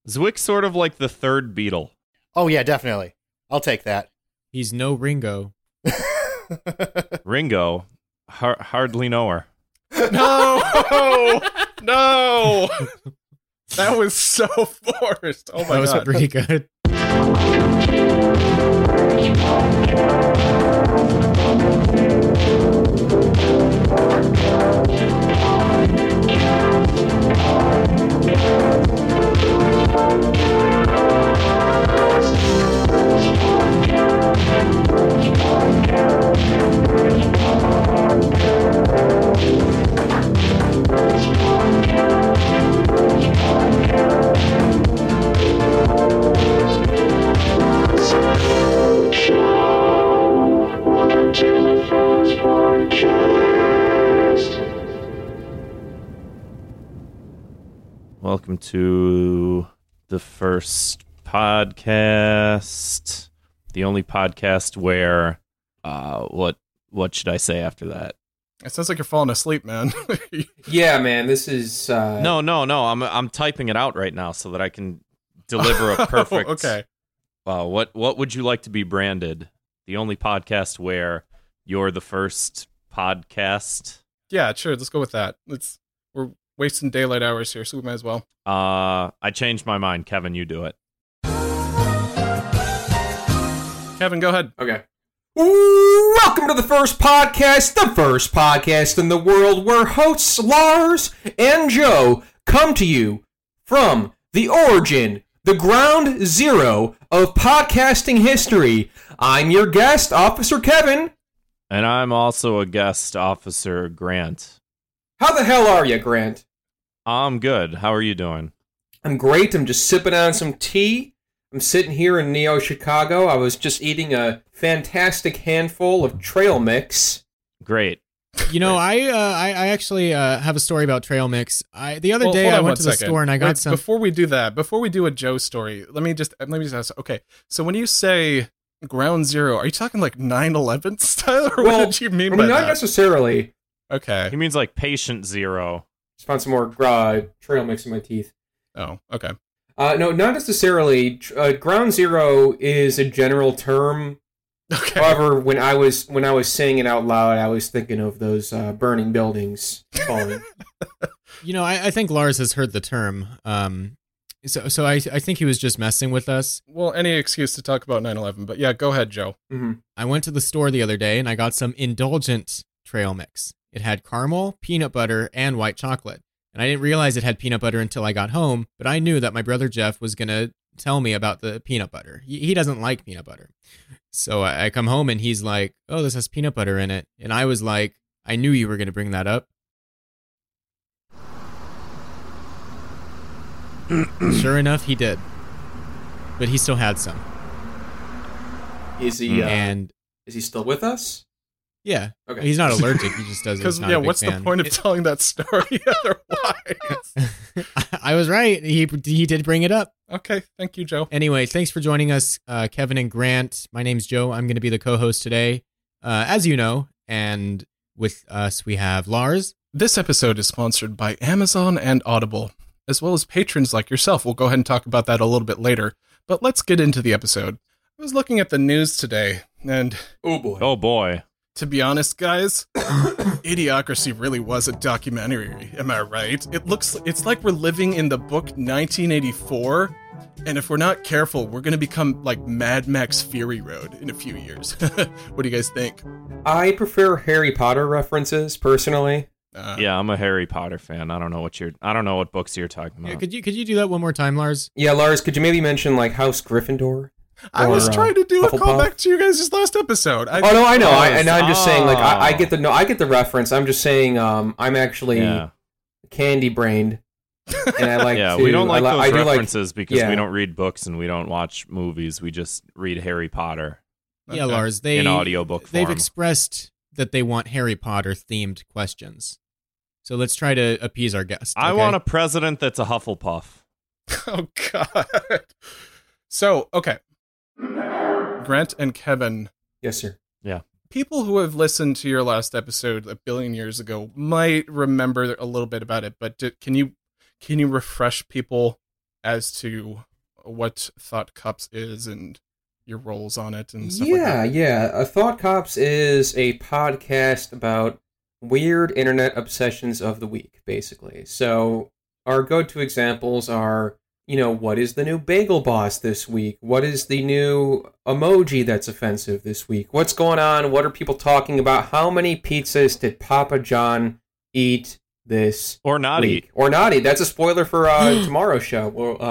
Zwick sort of like the third Beatle. Oh, yeah, definitely. I'll take that. He's no Ringo. Ringo, hardly know her. No! No! That was so forced. Oh my That was God. pretty good. Welcome to the first podcast, the only podcast where, what should I say after that? It sounds like you're falling asleep, man. Yeah, man, this is... No, I'm typing it out right now so that I can deliver a perfect... Okay. What would you like to be branded? The only podcast where you're the first podcast? Yeah, sure, let's go with that. We're wasting daylight hours here, so we might as well. I changed my mind. Kevin, you do it. Kevin, go ahead. Okay. Welcome to the first podcast in the world where hosts Lars and Joe come to you from the origin, the ground zero of podcasting history. I'm your guest, Officer Kevin. And I'm also a guest, Officer Grant. How the hell are you, Grant? I'm good. How are you doing? I'm great. I'm just sipping on some tea. I'm sitting here in Neo, Chicago. I was just eating a fantastic handful of trail mix. Great. You know, I actually have a story about trail mix. The other day I went to the store and I got some. Before we do a Joe story, let me just ask. Okay, so when you say ground zero, are you talking like 9/11 style, or what did you mean by that? Not necessarily. Okay. He means like patient zero. Just found some more trail mix in my teeth. Oh, okay. No, not necessarily. Ground zero is a general term. Okay. However, when I was saying it out loud, I was thinking of those burning buildings falling. You know, I think Lars has heard the term. So I think he was just messing with us. Well, any excuse to talk about 9/11, but yeah, go ahead, Joe. Mm-hmm. I went to the store the other day and I got some indulgent trail mix. It had caramel, peanut butter, and white chocolate. And I didn't realize it had peanut butter until I got home, but I knew that my brother Jeff was going to tell me about the peanut butter. He doesn't like peanut butter. So I come home and he's like, oh, this has peanut butter in it. And I was like, I knew you were going to bring that up. Sure enough, he did. But he still had some. Is he and is he still with us? Yeah. Okay. He's not allergic. He just doesn't. Because what's the point of telling that story otherwise? I was right. He did bring it up. Okay, thank you, Joe. Anyway, thanks for joining us, Kevin and Grant. My name's Joe. I'm going to be the co-host today, as you know. And with us, we have Lars. This episode is sponsored by Amazon and Audible, as well as patrons like yourself. We'll go ahead and talk about that a little bit later. But let's get into the episode. I was looking at the news today, and... Oh, boy. Oh, boy. To be honest, guys, Idiocracy really was a documentary, am I right? It's like we're living in the book 1984, and if we're not careful, we're going to become like Mad Max Fury Road in a few years. What do you guys think? I prefer Harry Potter references, personally. Yeah, I'm a Harry Potter fan. I don't know what books you're talking about. Yeah, could you do that one more time, Lars? Yeah, Lars, could you maybe mention like House Gryffindor? I was trying to do a Hufflepuff? callback to you guys' last episode. I know. I'm just saying, like, I get the reference. I'm just saying, I'm actually candy brained, and I like. Yeah, to, we don't like I those do references because we don't read books and we don't watch movies. We just read Harry Potter. Yeah, Lars. In audiobook form. They've expressed that they want Harry Potter themed questions. So let's try to appease our guest. I want a president that's a Hufflepuff. Oh God. So okay. Grant and Kevin. Yes, sir. Yeah. People who have listened to your last episode a billion years ago might remember a little bit about it, but can you refresh people as to what Thought Cops is and your roles on it and stuff Yeah, like that. yeah. Thought Cops is a podcast about weird internet obsessions of the week, basically. So our go-to examples are, what is the new bagel boss this week? What is the new emoji that's offensive this week? What's going on? What are people talking about? How many pizzas did Papa John eat this Or not week? eat. Or not eat. That's a spoiler for tomorrow's show.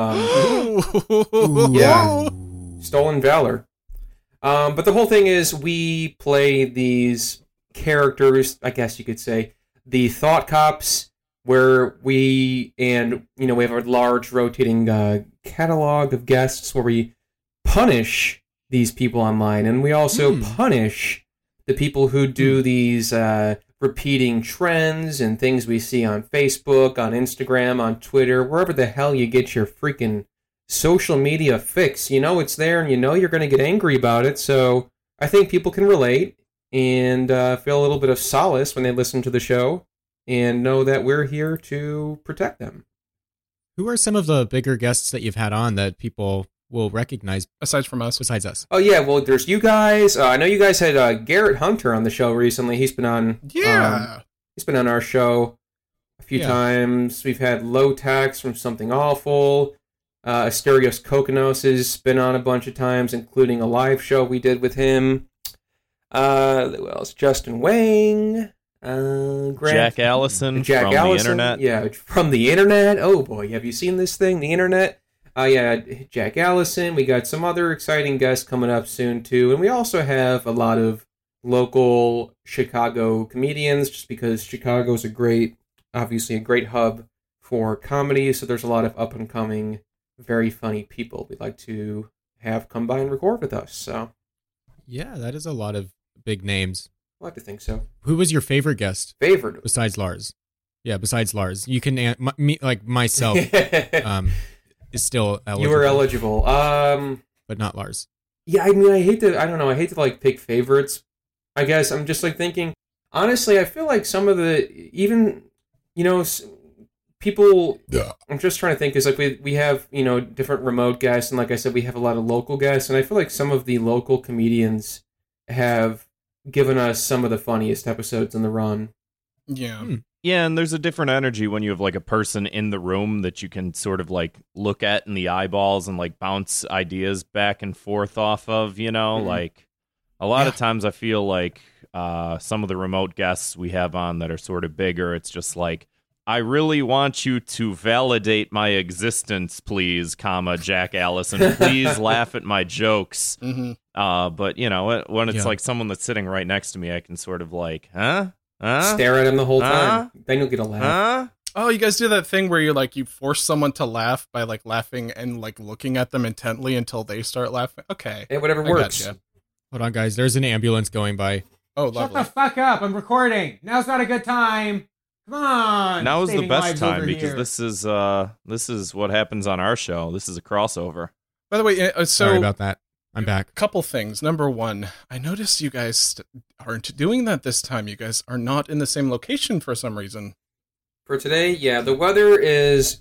Well, yeah. Stolen Valor. But the whole thing is we play these characters, I guess you could say, the Thought Cops, where we have a large rotating catalog of guests where we punish these people online, and we also punish the people who do these repeating trends and things we see on Facebook, on Instagram, on Twitter, wherever the hell you get your freaking social media fix. It's there, and you're going to get angry about it. So I think people can relate and feel a little bit of solace when they listen to the show and know that we're here to protect them. Who are some of the bigger guests that you've had on that people will recognize Aside from us. besides us? Oh yeah, well there's you guys. I know you guys had Garrett Hunter on the show recently. He's been on. Yeah. He's been on our show a few times. We've had Low Tax from Something Awful. Asterios Kokonos has been on a bunch of times, including a live show we did with him. Who else? Justin Wang. Jack Allison from the internet. Yeah, from the internet. Oh boy, have you seen this thing? The internet. Yeah, Jack Allison. We got some other exciting guests coming up soon too, and we also have a lot of local Chicago comedians, just because Chicago's obviously a great hub for comedy. So there's a lot of up and coming, very funny people we'd like to have come by and record with us. So Yeah, that is a lot of big names. I like to think so. Who was your favorite guest Favorite. besides Lars? Yeah, besides Lars. You can, me, like myself, is still eligible. You were eligible. But not Lars. Yeah, I mean, I hate to like pick favorites. I guess I'm just like thinking, honestly, I feel like some of the, even, people, I'm just trying to think, is like we have, different remote guests, and like I said, we have a lot of local guests, and I feel like some of the local comedians have given us some of the funniest episodes in the run. Yeah. Yeah, and there's a different energy when you have like a person in the room that you can sort of like look at in the eyeballs and like bounce ideas back and forth off of, like a lot of times I feel like some of the remote guests we have on that are sort of bigger, it's just like, I really want you to validate my existence, please, Jack Allison. Please laugh at my jokes. Mm-hmm. But, when it's like someone that's sitting right next to me, I can sort of like, Stare at him the whole time. Then you'll get a laugh. Oh, you guys do that thing where you force someone to laugh by like laughing and like looking at them intently until they start laughing? Okay. Hey, whatever I works. gotcha. Hold on, guys. There's an ambulance going by. Oh, Shut lovely. the fuck up. I'm recording. Now's not a good time. Come on. Now is the Saving best lives time over because here. this is what happens on our show. This is a crossover. By the way, so Sorry about that. I'm back. couple things. Number one, I noticed you guys aren't doing that this time. You guys are not in the same location for some reason. For today, yeah, the weather is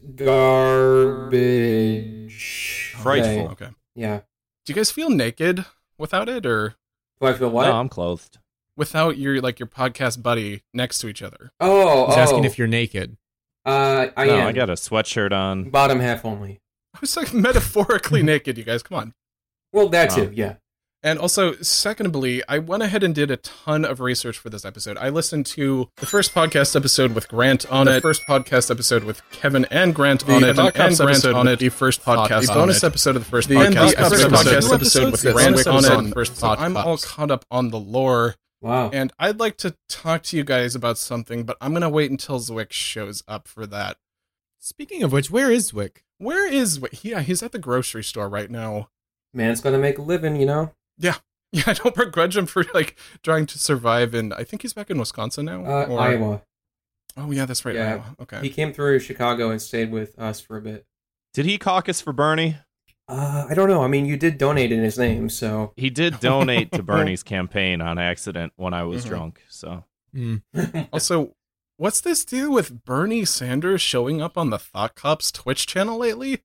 garbage. Frightful. Okay. Yeah. Do you guys feel naked without it, or Do I feel what? No, I'm clothed. without your podcast buddy next to each other? He's asking if you're naked. I am. I got a sweatshirt on. Bottom half only. I was like metaphorically naked, you guys. Come on. Well, that Oh. too, yeah. And also, secondly, I went ahead and did a ton of research for this episode. I listened to the first podcast episode with Grant on it, the first podcast episode with Kevin and Grant on it, the episode on it, the first podcast, the bonus episode of the first podcast, the podcast episode with Grant on it, the first podcast. I'm all caught up on the lore, Wow. and I'd like to talk to you guys about something, but I'm going to wait until Zwick shows up for that. Speaking of which, where is Zwick? Where is Zwick? Yeah, he's at the grocery store right now. Man's gonna make a living, Yeah, I don't begrudge him for trying to survive, and I think he's back in Wisconsin now. Or- Iowa. Oh yeah, that's right. Yeah. Iowa. Okay. He came through Chicago and stayed with us for a bit. Did he caucus for Bernie? I don't know. I mean, you did donate in his name, so. He did donate to Bernie's campaign on accident when I was Mhm. drunk. So Also, what's this deal with Bernie Sanders showing up on the Thought Cops Twitch channel lately?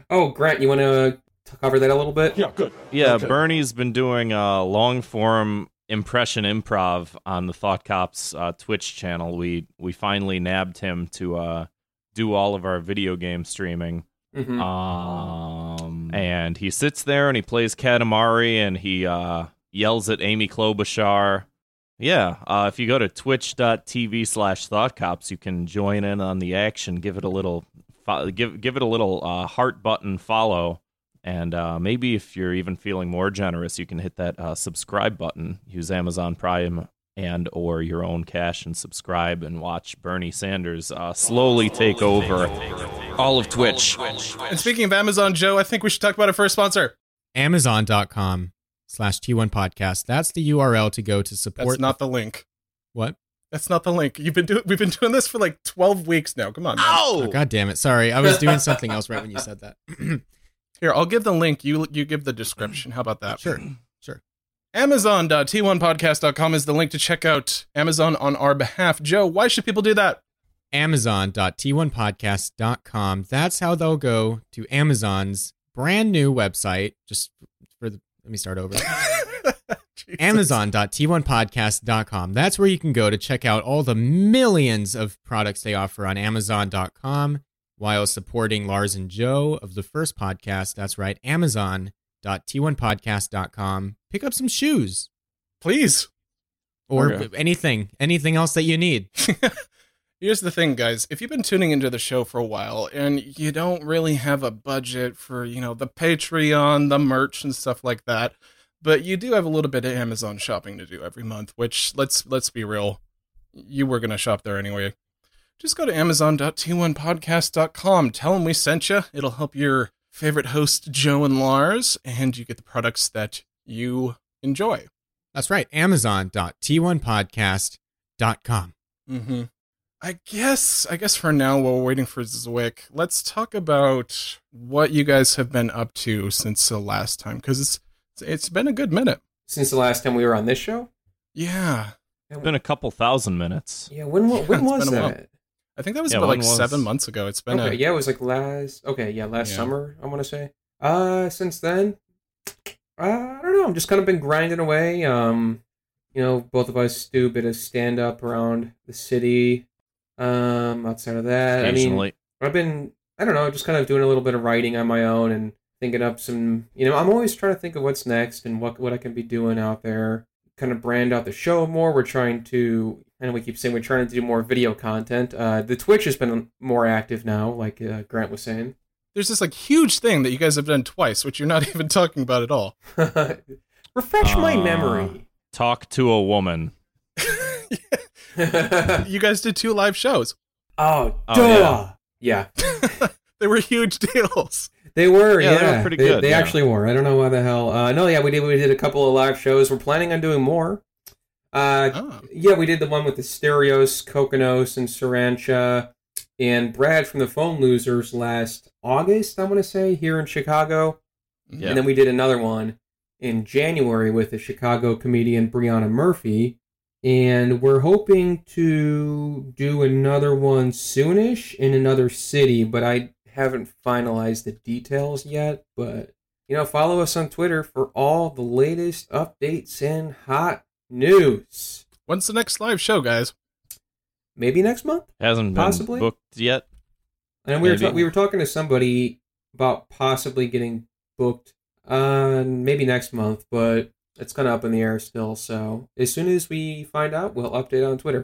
Oh, Grant, you want to cover that a little bit? Yeah, good. Yeah, Okay. Bernie's been doing long form impression improv on the Thought Cops Twitch channel. We finally nabbed him to do all of our video game streaming. Mm-hmm. And he sits there and he plays Katamari and he yells at Amy Klobuchar. Yeah, if you go to twitch.tv/thoughtcops, you can join in on the action. Give it a little give it a little heart button follow. And maybe if you're even feeling more generous, you can hit that subscribe button. Use Amazon Prime and or your own cash and subscribe and watch Bernie Sanders slowly take over all of Twitch. And speaking of Amazon, Joe, I think we should talk about our first sponsor. Amazon.com/T1 podcast. That's the URL to go to support. That's not the link. What? That's not the link. We've been doing this for like 12 weeks now. Come on, man. Oh, God damn it. Sorry. I was doing something else right when you said that. Here, I'll give the link. You give the description. How about that? Sure. Amazon.t1podcast.com is the link to check out Amazon on our behalf. Joe, why should people do that? Amazon.t1podcast.com. That's how they'll go to Amazon's brand new website. Let me start over. Amazon.t1podcast.com. That's where you can go to check out all the millions of products they offer on Amazon.com while supporting Lars and Joe of the first podcast. That's right, Amazon.t1podcast.com. Pick up some shoes Please. or Okay. anything else that you need. Here's the thing, guys. If you've been tuning into the show for a while and you don't really have a budget for, the Patreon, the merch and stuff like that, but you do have a little bit of Amazon shopping to do every month, which let's be real, you were going to shop there anyway. Just go to amazon.t1podcast.com. Tell them we sent you. It'll help your favorite host, Joe and Lars, and you get the products that you enjoy. That's right, Amazon.t1podcast.com. Mm-hmm. I guess for now, while we're waiting for Zwick, let's talk about what you guys have been up to since the last time, because it's been a good minute. Since the last time we were on this show? Yeah. It's been a couple thousand minutes. Yeah, when was been a while. that? I think that was Yeah, about when like was- 7 months ago. It's been Okay, yeah, it was like last Yeah. summer, I want to say. Since then, I don't know, I've just kind of been grinding away. Both of us do a bit of stand-up around the city. Outside of that, Occasionally. I've been, I don't know, just kind of doing a little bit of writing on my own and thinking up some, I'm always trying to think of what's next and what I can be doing out there. Kind of brand out the show more. We're trying to, and we keep saying we're trying to do more video content. The Twitch has been more active now, like Grant was saying. there's this like huge thing that you guys have done twice, which you're not even talking about at all. Refresh my memory. Talk to a woman. You guys did 2 live shows. Oh, Oh, duh. Yeah. They were huge deals. They were, Yeah, yeah. they were pretty good, They yeah. actually were. I don't know why the hell. We did a couple of live shows. We're planning on doing more. Oh. Yeah, we did the one with the Stereos, Kokonos, and Sarancha, and Brad from the Phone Losers last August, I want to say, here in Chicago. Yeah. And then we did another one in January with the Chicago comedian Brianna Murphy. And we're hoping to do another one soonish in another city, but I haven't finalized the details yet. But, follow us on Twitter for all the latest updates and hot news. When's the next live show, guys? Maybe next month? Hasn't been Possibly. booked yet. And Maybe. we were talking to somebody about possibly getting booked maybe next month, but it's kind of up in the air still. So as soon as we find out, we'll update on Twitter.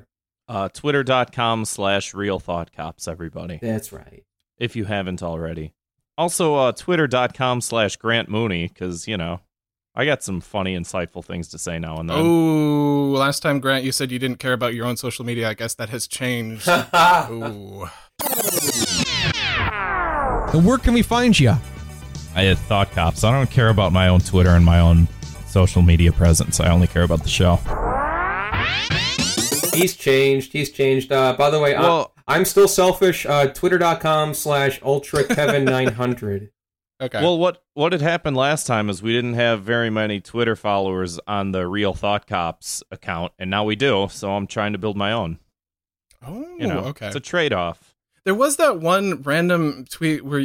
Twitter.com/realthoughtcops, everybody. That's right. If you haven't already. Also, Twitter.com/Grant Mooney, because, I got some funny, insightful things to say now and then. Oh, last time, Grant, you said you didn't care about your own social media. I guess that has changed. Ooh. And where can we find you? I had Thought Cops. I don't care about my own Twitter and my own social media presence. I only care about the show. He's changed. By the way, Well- I'm still selfish. Twitter.com/UltraKevin900. Okay. Well, what had happened last time is we didn't have very many Twitter followers on the Real Thought Cops account, and now we do, so I'm trying to build my own. oh, You know, okay. It's a trade-off. There was that one random tweet where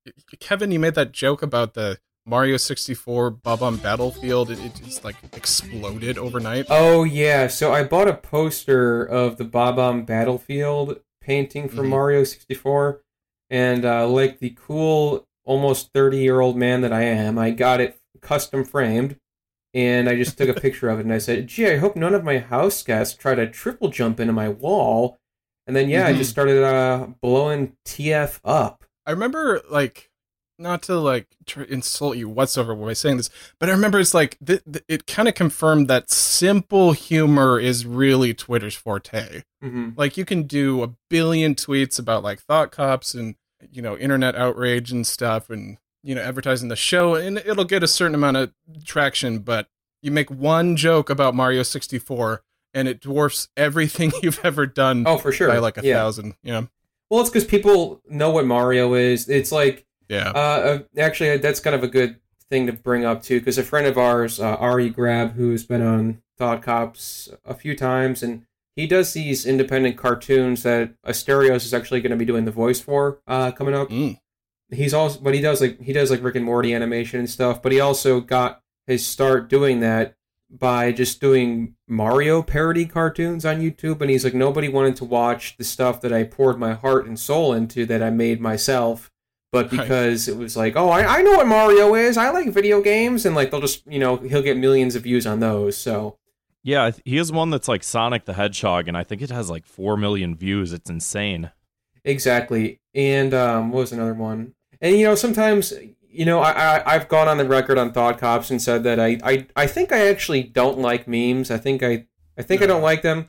Kevin, you made that joke about the Mario 64 Bob-omb Battlefield. It just like exploded overnight. Oh yeah, so I bought a poster of the Bob-omb Battlefield painting from Mario 64, and like the cool, almost 30-year-old man that I am, I got it custom framed, and I just took a picture of it, and I said, "Gee, I hope none of my house guests try to triple jump into my wall." And then I just started blowing TF up. I remember, like, not to like insult you whatsoever by saying this, but I remember it's like it kind of confirmed that simple humor is really Twitter's forte. Like, you can do a billion tweets about like thought cops and, you know, internet outrage and stuff, and, you know, advertising the show, and it'll get a certain amount of traction. But you make one joke about Mario 64, and it dwarfs everything you've ever done. Oh, for sure, by like 1,000. Yeah. Well, it's because people know what Mario is. It's like, actually, that's kind of a good thing to bring up too, because a friend of ours, Ari Grab, who's been on Thought Cops a few times, and he does these independent cartoons that Asterios is actually going to be doing the voice for coming up. He's also, but he does like Rick and Morty animation and stuff. But he also got his start doing that by just doing Mario parody cartoons on YouTube, and he's like, nobody wanted to watch the stuff that I poured my heart and soul into, that I made myself, but because it was like, oh, I know what Mario is, I like video games, and like they'll just, you know, he'll get millions of views on those. So yeah, he has one that's like Sonic the Hedgehog, and I think it has like 4 million views. It's insane. Exactly. And what was another one? And, you know, sometimes, you know, I've gone on the record on Thought Cops and said that I think I actually don't like memes. I think I don't like them.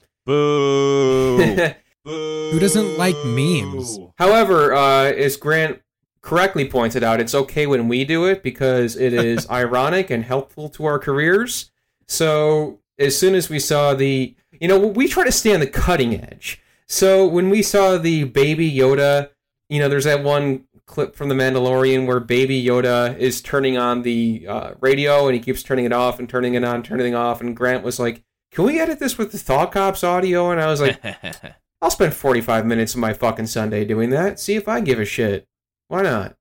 Boo! Who doesn't like memes? However, as Grant correctly pointed out, it's okay when we do it because it is ironic and helpful to our careers. So as soon as we saw we try to stay on the cutting edge. So when we saw the Baby Yoda, you know, there's that one clip from The Mandalorian where Baby Yoda is turning on the radio, and he keeps turning it off and turning it on, turning it off, and Grant was like, can we edit this with the Thought Cops audio? And I was like, I'll spend 45 minutes of my fucking Sunday doing that. See if I give a shit. Why not?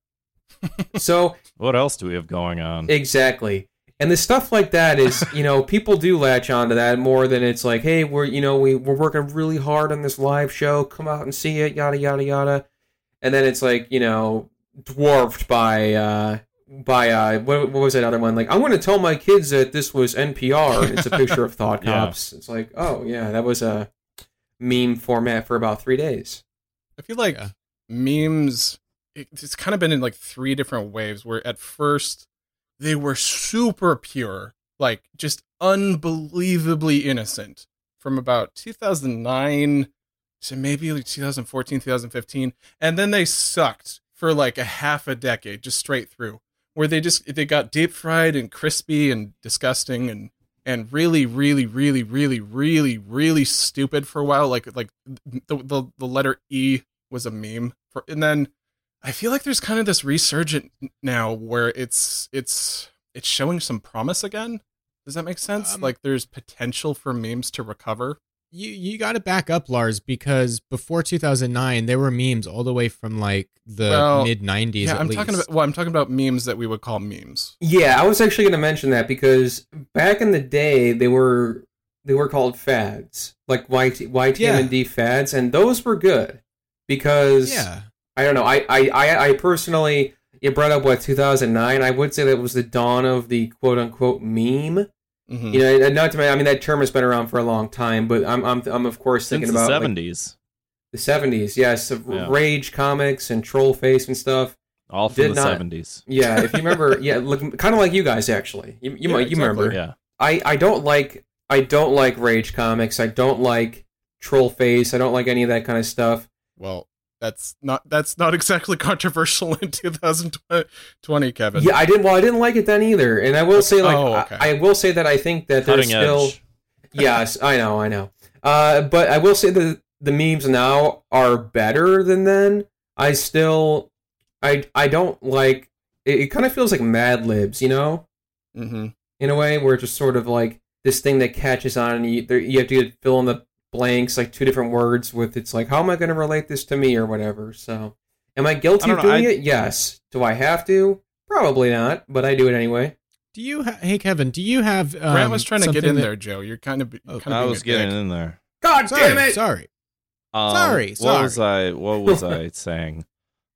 So what else do we have going on? Exactly. And the stuff like that is, you know, people do latch onto that more than it's like, hey, we're working really hard on this live show. Come out and see it, yada, yada, yada. And then it's like, you know, dwarfed by what was that other one? Like, I'm going to tell my kids that this was NPR. And it's a picture of Thought Cops. It's like, oh, yeah, that was a meme format for about 3 days. I feel like memes, it's kind of been in like 3 different waves, where at first they were super pure, like just unbelievably innocent, from about 2009 to maybe like 2014, 2015. And then they sucked for like a half a decade, just straight through, where they got deep fried and crispy and disgusting and really, really, really, really, really, really stupid for a while. Like the letter E was a meme and then I feel like there's kind of this resurgent now where it's showing some promise again. Does that make sense? Like there's potential for memes to recover. You got to back up, Lars, because before 2009 there were memes all the way from like the mid 90s. Yeah, at least. I'm talking about memes that we would call memes. Yeah, I was actually going to mention that because back in the day they were called fads, like YTMND fads, and those were good because I don't know. I personally, you brought up 2009. I would say that was the dawn of the quote unquote meme. Mm-hmm. You know, not to mention, I mean, that term has been around for a long time, but I'm of course thinking about the 70s. The 70s, yes, Rage comics and Trollface and stuff. All from the 70s. Yeah, if you remember, look, kind of like you guys actually. You might remember. Yeah. I don't like Rage comics. I don't like Trollface. I don't like any of that kind of stuff. Well, that's not exactly controversial in 2020, Kevin. Yeah, I didn't like it then either. And I will say, I will say that I think that there's still, yes, I know. But I will say that the memes now are better than then. I don't like it. Kind of feels like Mad Libs, you know, in a way where it's just sort of like this thing that catches on, and you have to fill in the blanks, like 2 different words with, it's like, how am I going to relate this to me or whatever. So Am I guilty I of don't know, doing it? Yes. Do I have to? Probably not, but I do it anyway. Do you? Hey, Kevin. Do you have? Grant was trying to get something in that- there, Joe. You're kind of. I was getting in there. God damn it! Sorry. What Sorry. What was I saying?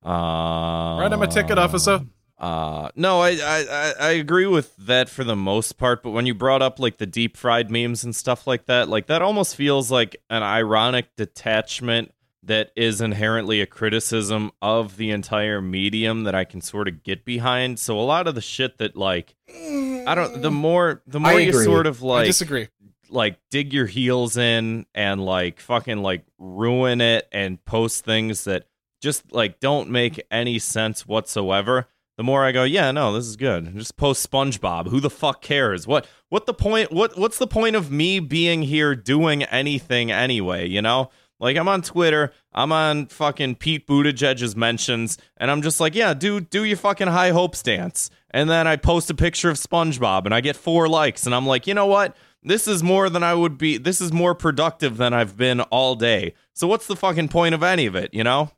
Write him a ticket, officer. No, I agree with that for the most part, but when you brought up like the deep fried memes and stuff like that almost feels like an ironic detachment that is inherently a criticism of the entire medium that I can sort of get behind. So a lot of the shit that like the more I you agree. sort of I like disagree. like dig your heels in and like fucking like ruin it and post things that just like don't make any sense whatsoever, the more I go, yeah, no, this is good. Just post SpongeBob. Who the fuck cares? What the point? What's the point of me being here doing anything anyway? You know, like I'm on Twitter, I'm on fucking Pete Buttigieg's mentions, and I'm just like, yeah, do your fucking high hopes dance, and then I post a picture of SpongeBob, and I get 4 likes, and I'm like, you know what? This is more than I would be. This is more productive than I've been all day. So what's the fucking point of any of it? You know?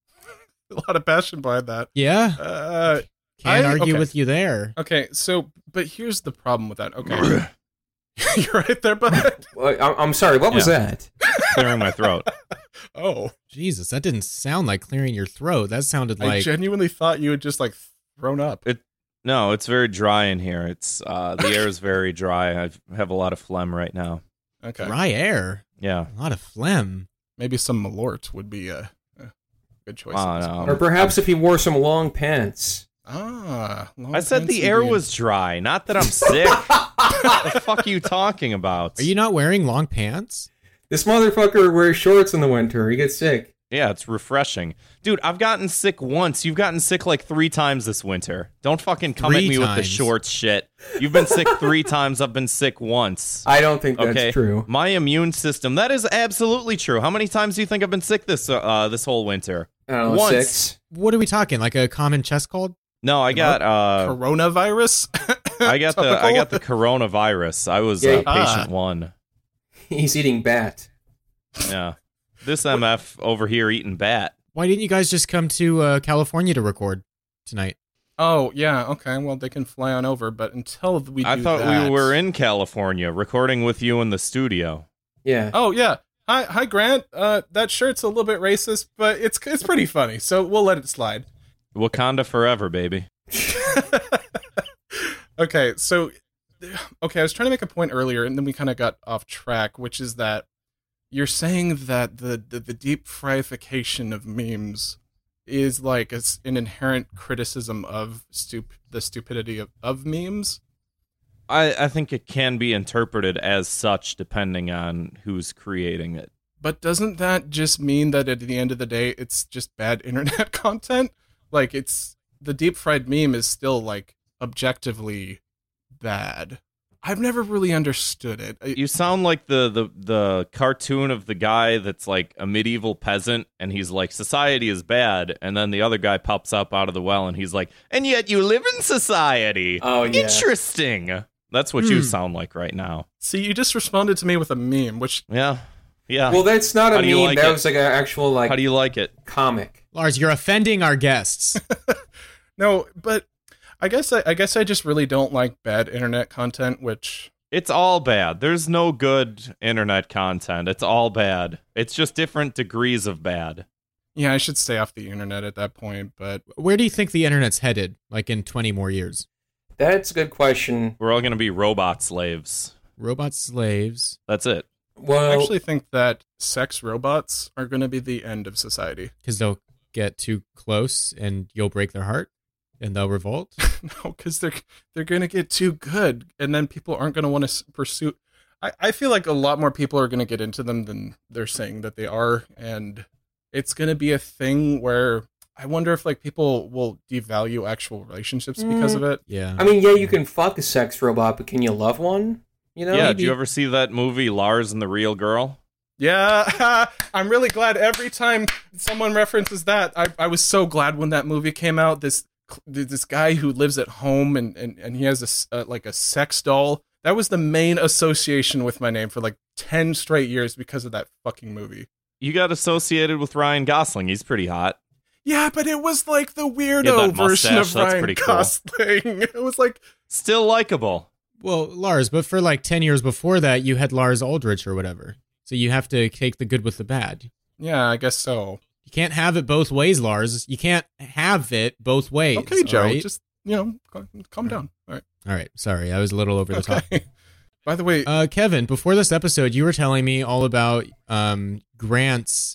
A lot of passion behind that. Yeah. Can't argue okay. with you there. Okay, so, but here's the problem with that. Okay. You're right there, bud. I'm sorry, what was that? Clearing my throat. Oh. Jesus, that didn't sound like clearing your throat. That sounded I like genuinely thought you had just, like, thrown up. No, it's very dry in here. It's the air is very dry. I have a lot of phlegm right now. Okay. dry air. Yeah. A lot of phlegm. Maybe some Malort would be a good choice. Oh, at this no. point. Or perhaps if he wore some long pants. Long I said pants the air indeed. was dry, not that I'm sick. What the fuck are you talking about? Are you not wearing long pants? This motherfucker wears shorts in the winter. He gets sick. Yeah, it's refreshing. Dude, I've gotten sick once. You've gotten sick like 3 times this winter. Don't fucking come at 3 me with the times. shorts shit. You've been sick 3 times. I've been sick once. I don't think that's Okay, true. My immune system. That is absolutely true. How many times do you think I've been sick this whole winter? I don't know, Once. 6. What are we talking? Like a common chest cold? No, I got Coronavirus? I got the coronavirus. I was Yeah. patient 1. He's eating bat. Yeah. This MF over here eating bat. Why didn't you guys just come to California to record tonight? Oh, yeah, okay. Well, they can fly on over, but until we do I thought that... we were in California recording with you in the studio. Yeah. Oh, yeah. Hi, Grant. That shirt's a little bit racist, but it's pretty funny, so we'll let it slide. Wakanda forever, baby. Okay, so... Okay, I was trying to make a point earlier, and then we kind of got off track, which is that you're saying that the deep fryification of memes is like an inherent criticism of the stupidity of memes. I think it can be interpreted as such depending on who's creating it. But doesn't that just mean that at the end of the day, it's just bad internet content? Like, the deep fried meme is still, like, objectively bad. I've never really understood it. You sound like the cartoon of the guy that's like a medieval peasant and he's like, society is bad, and then the other guy pops up out of the well and he's like, and yet you live in society. Oh, yeah. Interesting. That's what you sound like right now. See, you just responded to me with a meme, which... Yeah. Well, that's not a How do you meme. like That it? was like an actual How do you like it? comic. Lars, you're offending our guests. No, but I guess I just really don't like bad internet content, which... It's all bad. There's no good internet content. It's all bad. It's just different degrees of bad. Yeah, I should stay off the internet at that point, but... Where do you think the internet's headed, like in 20 more years? That's a good question. We're all going to be robot slaves. Robot slaves. That's it. Well, I actually think that sex robots are going to be the end of society. Because they'll get too close and you'll break their heart and they'll revolt. No, because they're going to get too good, and then people aren't going to want to pursue... I feel like a lot more people are going to get into them than they're saying that they are, and it's going to be a thing where I wonder if like people will devalue actual relationships because of it. Yeah. I mean, yeah, you can fuck a sex robot, but can you love one? You know? Yeah, maybe- did you ever see that movie Lars and the Real Girl? Yeah, I'm really glad every time someone references that. I was so glad when that movie came out. This guy who lives at home and he has a sex doll. That was the main association with my name for like 10 straight years because of that fucking movie. You got associated with Ryan Gosling. He's pretty hot. Yeah, but it was like the Yeah, weirdo that version mustache, of that's Ryan pretty cool. Gosling. It was like, Still likable. Well, Lars, but for like 10 years before Still likable. Well, Lars, but for like 10 years before that, you had Lars Ulrich or whatever. So you have to take the good with the bad. yeah, I guess so. You can't have it both ways, Lars. You can't have it both ways. Okay, Joe, all right? just, calm down. All right. All right, sorry, I was a little over the top. Okay. By the way, Kevin, before this episode, you were telling me all about Grant's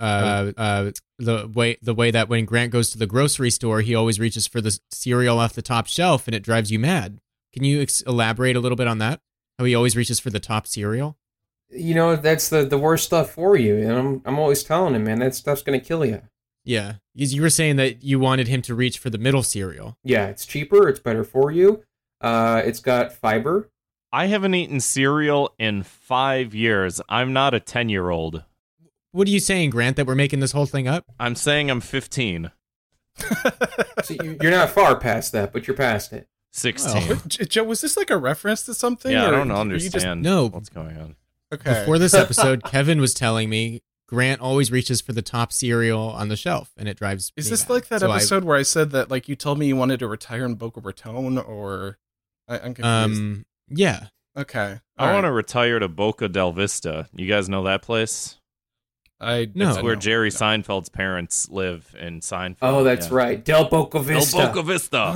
the way that when Grant goes to the grocery store, he always reaches for the cereal off the top shelf, and it drives you mad. Can you elaborate a little bit on that? How he always reaches for the top cereal? That's the worst stuff for you. And I'm always telling him, man, that stuff's going to kill you. Yeah, because you were saying that you wanted him to reach for the middle cereal. Yeah, it's cheaper. It's better for you. It's got fiber. I haven't eaten cereal in 5 years. I'm not a 10-year-old. What are you saying, Grant, that we're making this whole thing up? I'm saying I'm 15. So you're not far past that, but you're past it. 16. Oh. Joe, was this like a reference to something? Yeah, I or don't are you understand No. what's going on. Okay. Before this episode, Kevin was telling me Grant always reaches for the top cereal on the shelf, and it drives Is me this mad. like that So episode where I said that like you told me you wanted to retire in Boca Raton, or I'm confused. Yeah. Okay. I want to retire to Boca del Vista. You guys know that place? I No. That's where know. Jerry Seinfeld's parents live in Seinfeld. Oh, that's Yeah. right. Del Boca Vista. Del Boca Vista.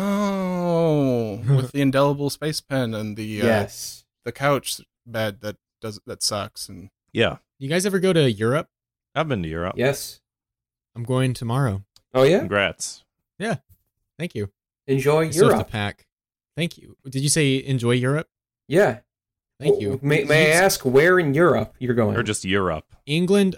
Oh, with the indelible space pen and the Yes. the couch bed that sucks. And Yeah. You guys ever go to Europe? I've been to Europe. Yes. I'm going tomorrow. Oh, yeah? Congrats. Thank you. Enjoy I still have to Europe. pack. Thank you. Did you say enjoy Europe? Yeah. Thank you. May I ask where in Europe you're going? Or just Europe. England,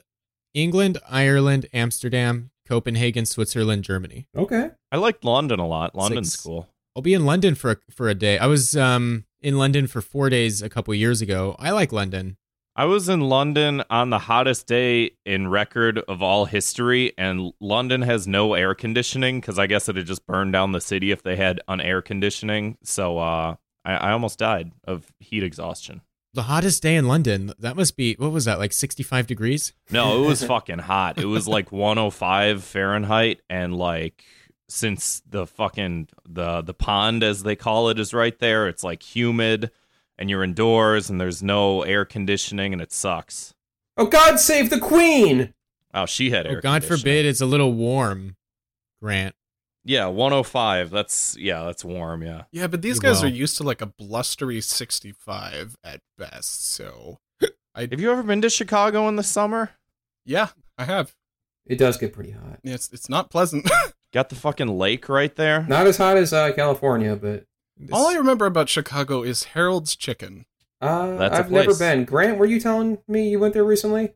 Ireland, Amsterdam, Copenhagen, Switzerland, Germany. Okay. I liked London a lot. London's 6. cool. I'll be in London for a day. I was in London for 4 days a couple years ago. I like London. I was in London on the hottest day in record of all history, and London has no air conditioning because I guess it had just burned down the city if they had air conditioning. So I almost died of heat exhaustion. The hottest day in London. That must be, what was that, like 65 degrees? No, it was fucking hot. It was like 105 Fahrenheit, and like since the fucking the pond, as they call it, is right there, it's like humid, and you're indoors, and there's no air conditioning, and it sucks. Oh, God save the Queen! Oh, she had air Oh, God conditioning. forbid it's a little warm, Grant. Yeah, 105. That's warm. Yeah. yeah, but these Well. guys are used to like a blustery 65 at best. So Have you ever been to Chicago in the summer? yeah, I have. It does get pretty hot. Yeah, it's not pleasant. Got the fucking lake right there. Not as hot as California, but All I remember about Chicago is Harold's Chicken. That's a I've never place. been. Grant, were you telling me you went there recently?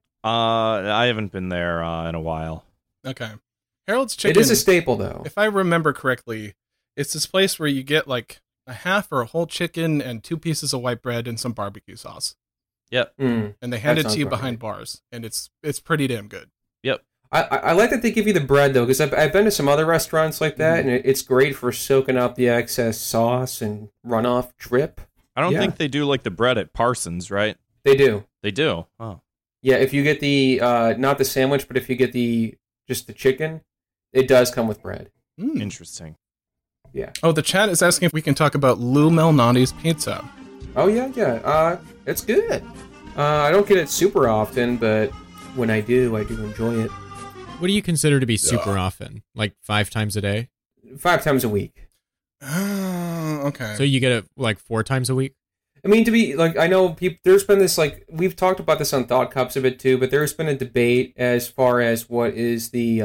I haven't been there in a while. Okay, Harold's Chicken. It is a staple, though. If I remember correctly, it's this place where you get like a half or a whole chicken and 2 pieces of white bread and some barbecue sauce, Yep. Mm. and they hand That it to sounds you about behind right. bars, and it's pretty damn good. Yep. I like that they give you the bread, though, because I've been to some other restaurants like that, and it's great for soaking up the excess sauce and runoff drip. I don't Yeah. think they do like the bread at Parsons, right? They do. They do. Oh. Yeah, if you get the, not the sandwich, but if you get just the chicken, it does come with bread. Mm. Interesting. Oh, the chat is asking if we can talk about Lou Malnati's pizza. Oh, yeah. It's good. I don't get it super often, but when I do enjoy it. What do you consider to be super often? Like 5 times a day? 5 times a week. Okay. So you get it like 4 times a week? I mean, to be, like, I know there's been this, like, we've talked about this on Thought Cups a bit, too, but there's been a debate as far as what is the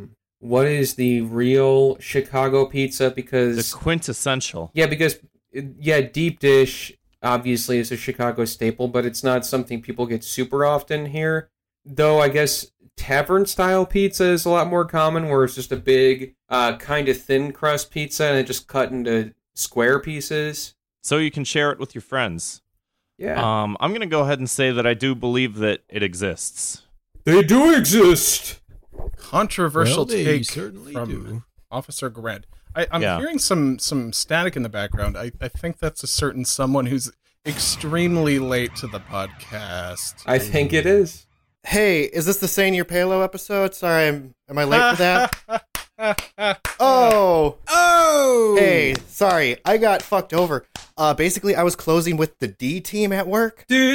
real Chicago pizza, The because, quintessential. deep dish, obviously, is a Chicago staple, but it's not something people get super often here. Though, I guess, tavern-style pizza is a lot more common, where it's just a big, kind of thin crust pizza, and it just cut into square pieces. So you can share it with your friends. Yeah. I'm going to go ahead and say that I do believe that it exists. They do exist! Controversial Well, they take certainly from do. Officer Grant. I'm Yeah. hearing some static in the background. I think that's a certain someone who's extremely late to the podcast. I think it is. Hey, is this the Senior Palo episode? Sorry, am I late for that? Oh, Oh! hey, sorry, I got fucked over. Basically, I was closing with the D team at work. So,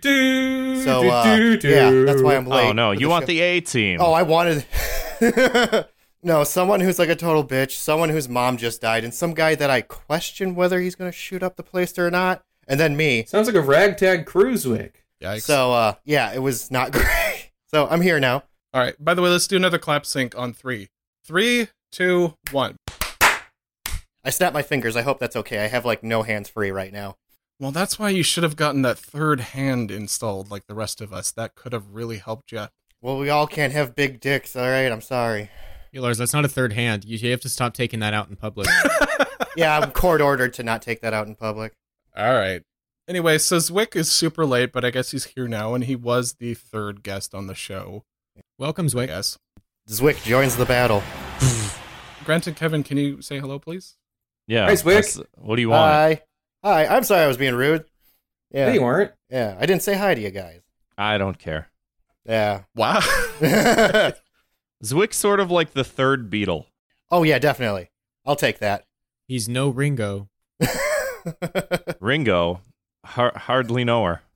yeah, that's why I'm late. Oh no, for you want show. the A team. Oh, I wanted. No, someone who's like a total bitch, someone whose mom just died, and some guy that I question whether he's going to shoot up the place or not, and then me. Sounds like a ragtag Cruiswick. Yikes. So, yeah, it was not great. So, I'm here now. All right. By the way, let's do another clap sync on 3. 3, 2, 1. I snapped my fingers. I hope that's okay. I have, like, no hands free right now. Well, that's why you should have gotten that third hand installed like the rest of us. That could have really helped you. Well, we all can't have big dicks, all right? I'm sorry. Hey, Lars, that's not a third hand. You have to stop taking that out in public. Yeah, I'm court ordered to not take that out in public. All right. Anyway, so Zwick is super late, but I guess he's here now, and he was the third guest on the show. Welcome, I Zwick. guess. Zwick joins the battle. Grant and Kevin, can you say hello, please? Yeah. Hi, Zwick. What do you want? Hi. I'm sorry I was being rude. Yeah. No, you weren't. Yeah, I didn't say hi to you guys. I don't care. Yeah. Wow. Zwick's sort of like the third Beatle. Oh, yeah, definitely. I'll take that. He's no Ringo. Ringo, hardly know her.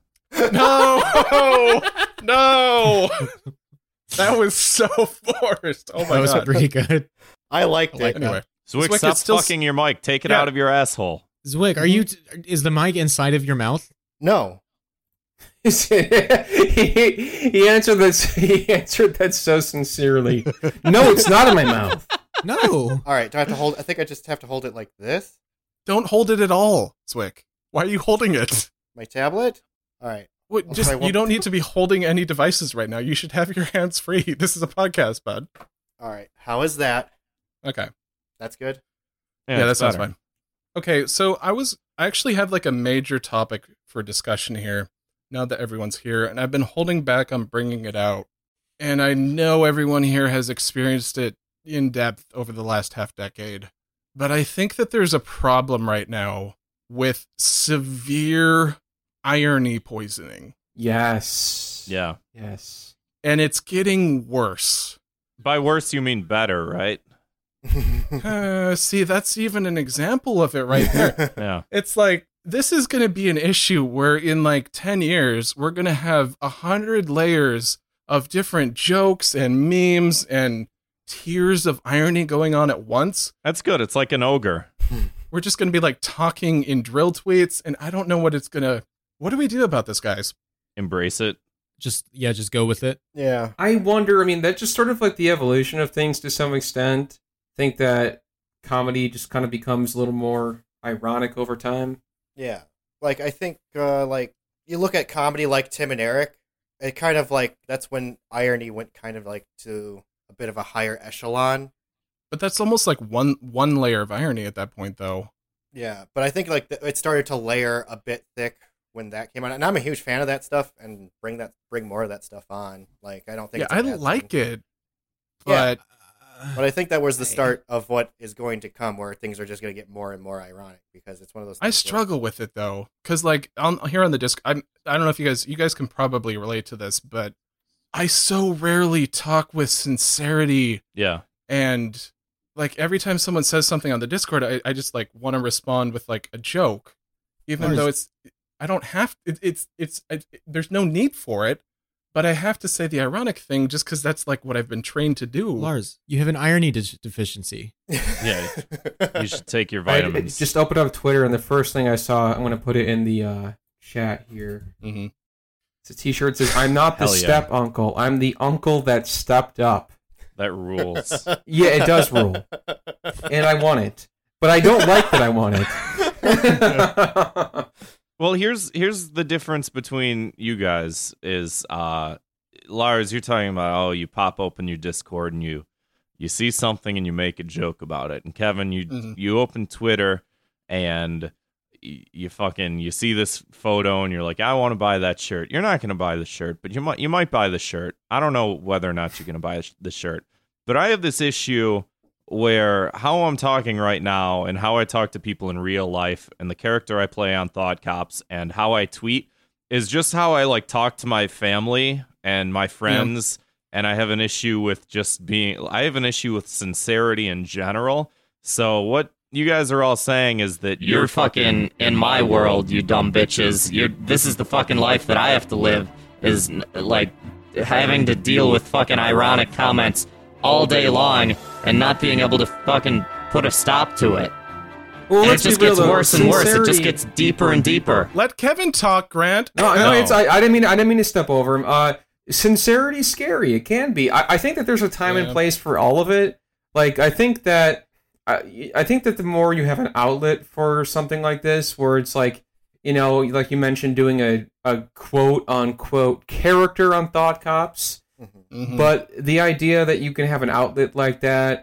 No! No! That was so forced. Oh my That was god. pretty good. I liked I like it. Anyway, Zwick, Zwick, stop it's still fucking your mic. Take it Yeah. out of your asshole. Zwick, is the mic inside of your mouth? No. he answered that. He answered that so sincerely. No, it's not in my mouth. No. All right, do I have to hold? I think I just have to hold it like this. don't hold it at all, Zwick. Why are you holding it? My tablet? All right. What, Well, just I you won't- don't need to be holding any devices right now. You should have your hands free. This is a podcast, bud. All right. How is that? Okay. That's good. Yeah, that it's sounds better. fine. Okay, so I actually have like a major topic for discussion here now that everyone's here, and I've been holding back on bringing it out. And I know everyone here has experienced it in depth over the last half decade, but I think that there's a problem right now with severe irony poisoning, Yes. Yeah. Yes. and it's getting worse. By worse, you mean better, right? See, that's even an example of it right there. Yeah. It's like, this is going to be an issue where in like 10 years, we're going to have 100 layers of different jokes and memes and tiers of irony going on at once. That's good. It's like an ogre. We're just going to be like talking in drill tweets, and I don't know what what do we do about this, guys? Embrace it. Just go with it. Yeah. I wonder. I mean, that's just sort of like the evolution of things to some extent. I think that comedy just kind of becomes a little more ironic over time. Yeah. Like, I think, like, you look at comedy like Tim and Eric, it kind of like, that's when irony went kind of like to a bit of a higher echelon. But that's almost like one layer of irony at that point, though. Yeah. But I think, like, it started to layer a bit thick when that came out. And I'm a huge fan of that stuff and bring more of that stuff on. Like, I don't think Yeah, it's a I bad like thing. it, Yeah. but But I think that was the start of what is going to come, where things are just going to get more and more ironic, because it's one of those things I where- struggle with it though, because like here on the disc, I don't know if you guys can probably relate to this, but I so rarely talk with sincerity, Yeah. and like every time someone says something on the Discord, I just like want to respond with like a joke, even though I don't have there's no need for it, but I have to say the ironic thing just because that's like what I've been trained to do. Lars, you have an irony deficiency. Yeah. You should take your I vitamins. just opened up Twitter, and the first thing I saw, I'm going to put it in the chat here. Mm-hmm. It's a T-shirt that says, "I'm not the Hell yeah. step uncle. I'm the uncle that stepped up." That rules. Yeah, it does rule, and I want it, but I don't like that I want it. Well, here's the difference between you guys is Lars, you're talking about you pop open your Discord and you see something and you make a joke about it. And Kevin, you open Twitter and you see this photo and you're like, I want to buy that shirt. You're not going to buy the shirt, but you might buy the shirt. I don't know whether or not you're going to buy the shirt. But I have this issue where how I'm talking right now and how I talk to people in real life and the character I play on Thought Cops and how I tweet is just how I like talk to my family and my friends and I have an issue with I have an issue with sincerity in general. So what you guys are all saying is that You're fucking in my world, you dumb bitches. This is the fucking life that I have to live, is like having to deal with fucking ironic comments all day long and not being able to fucking put a stop to it. Well, And it let's just be real, gets though. worse and worse. It just Sincerity- gets deeper and deeper. Let Kevin talk, Grant. No, I didn't mean to step over him. Sincerity's scary. It can be. I think that there's a time and place for all of it. Like, I think that the more you have an outlet for something like this, where it's like, you know, like you mentioned, doing a quote unquote character on Thought Cops, but the idea that you can have an outlet like that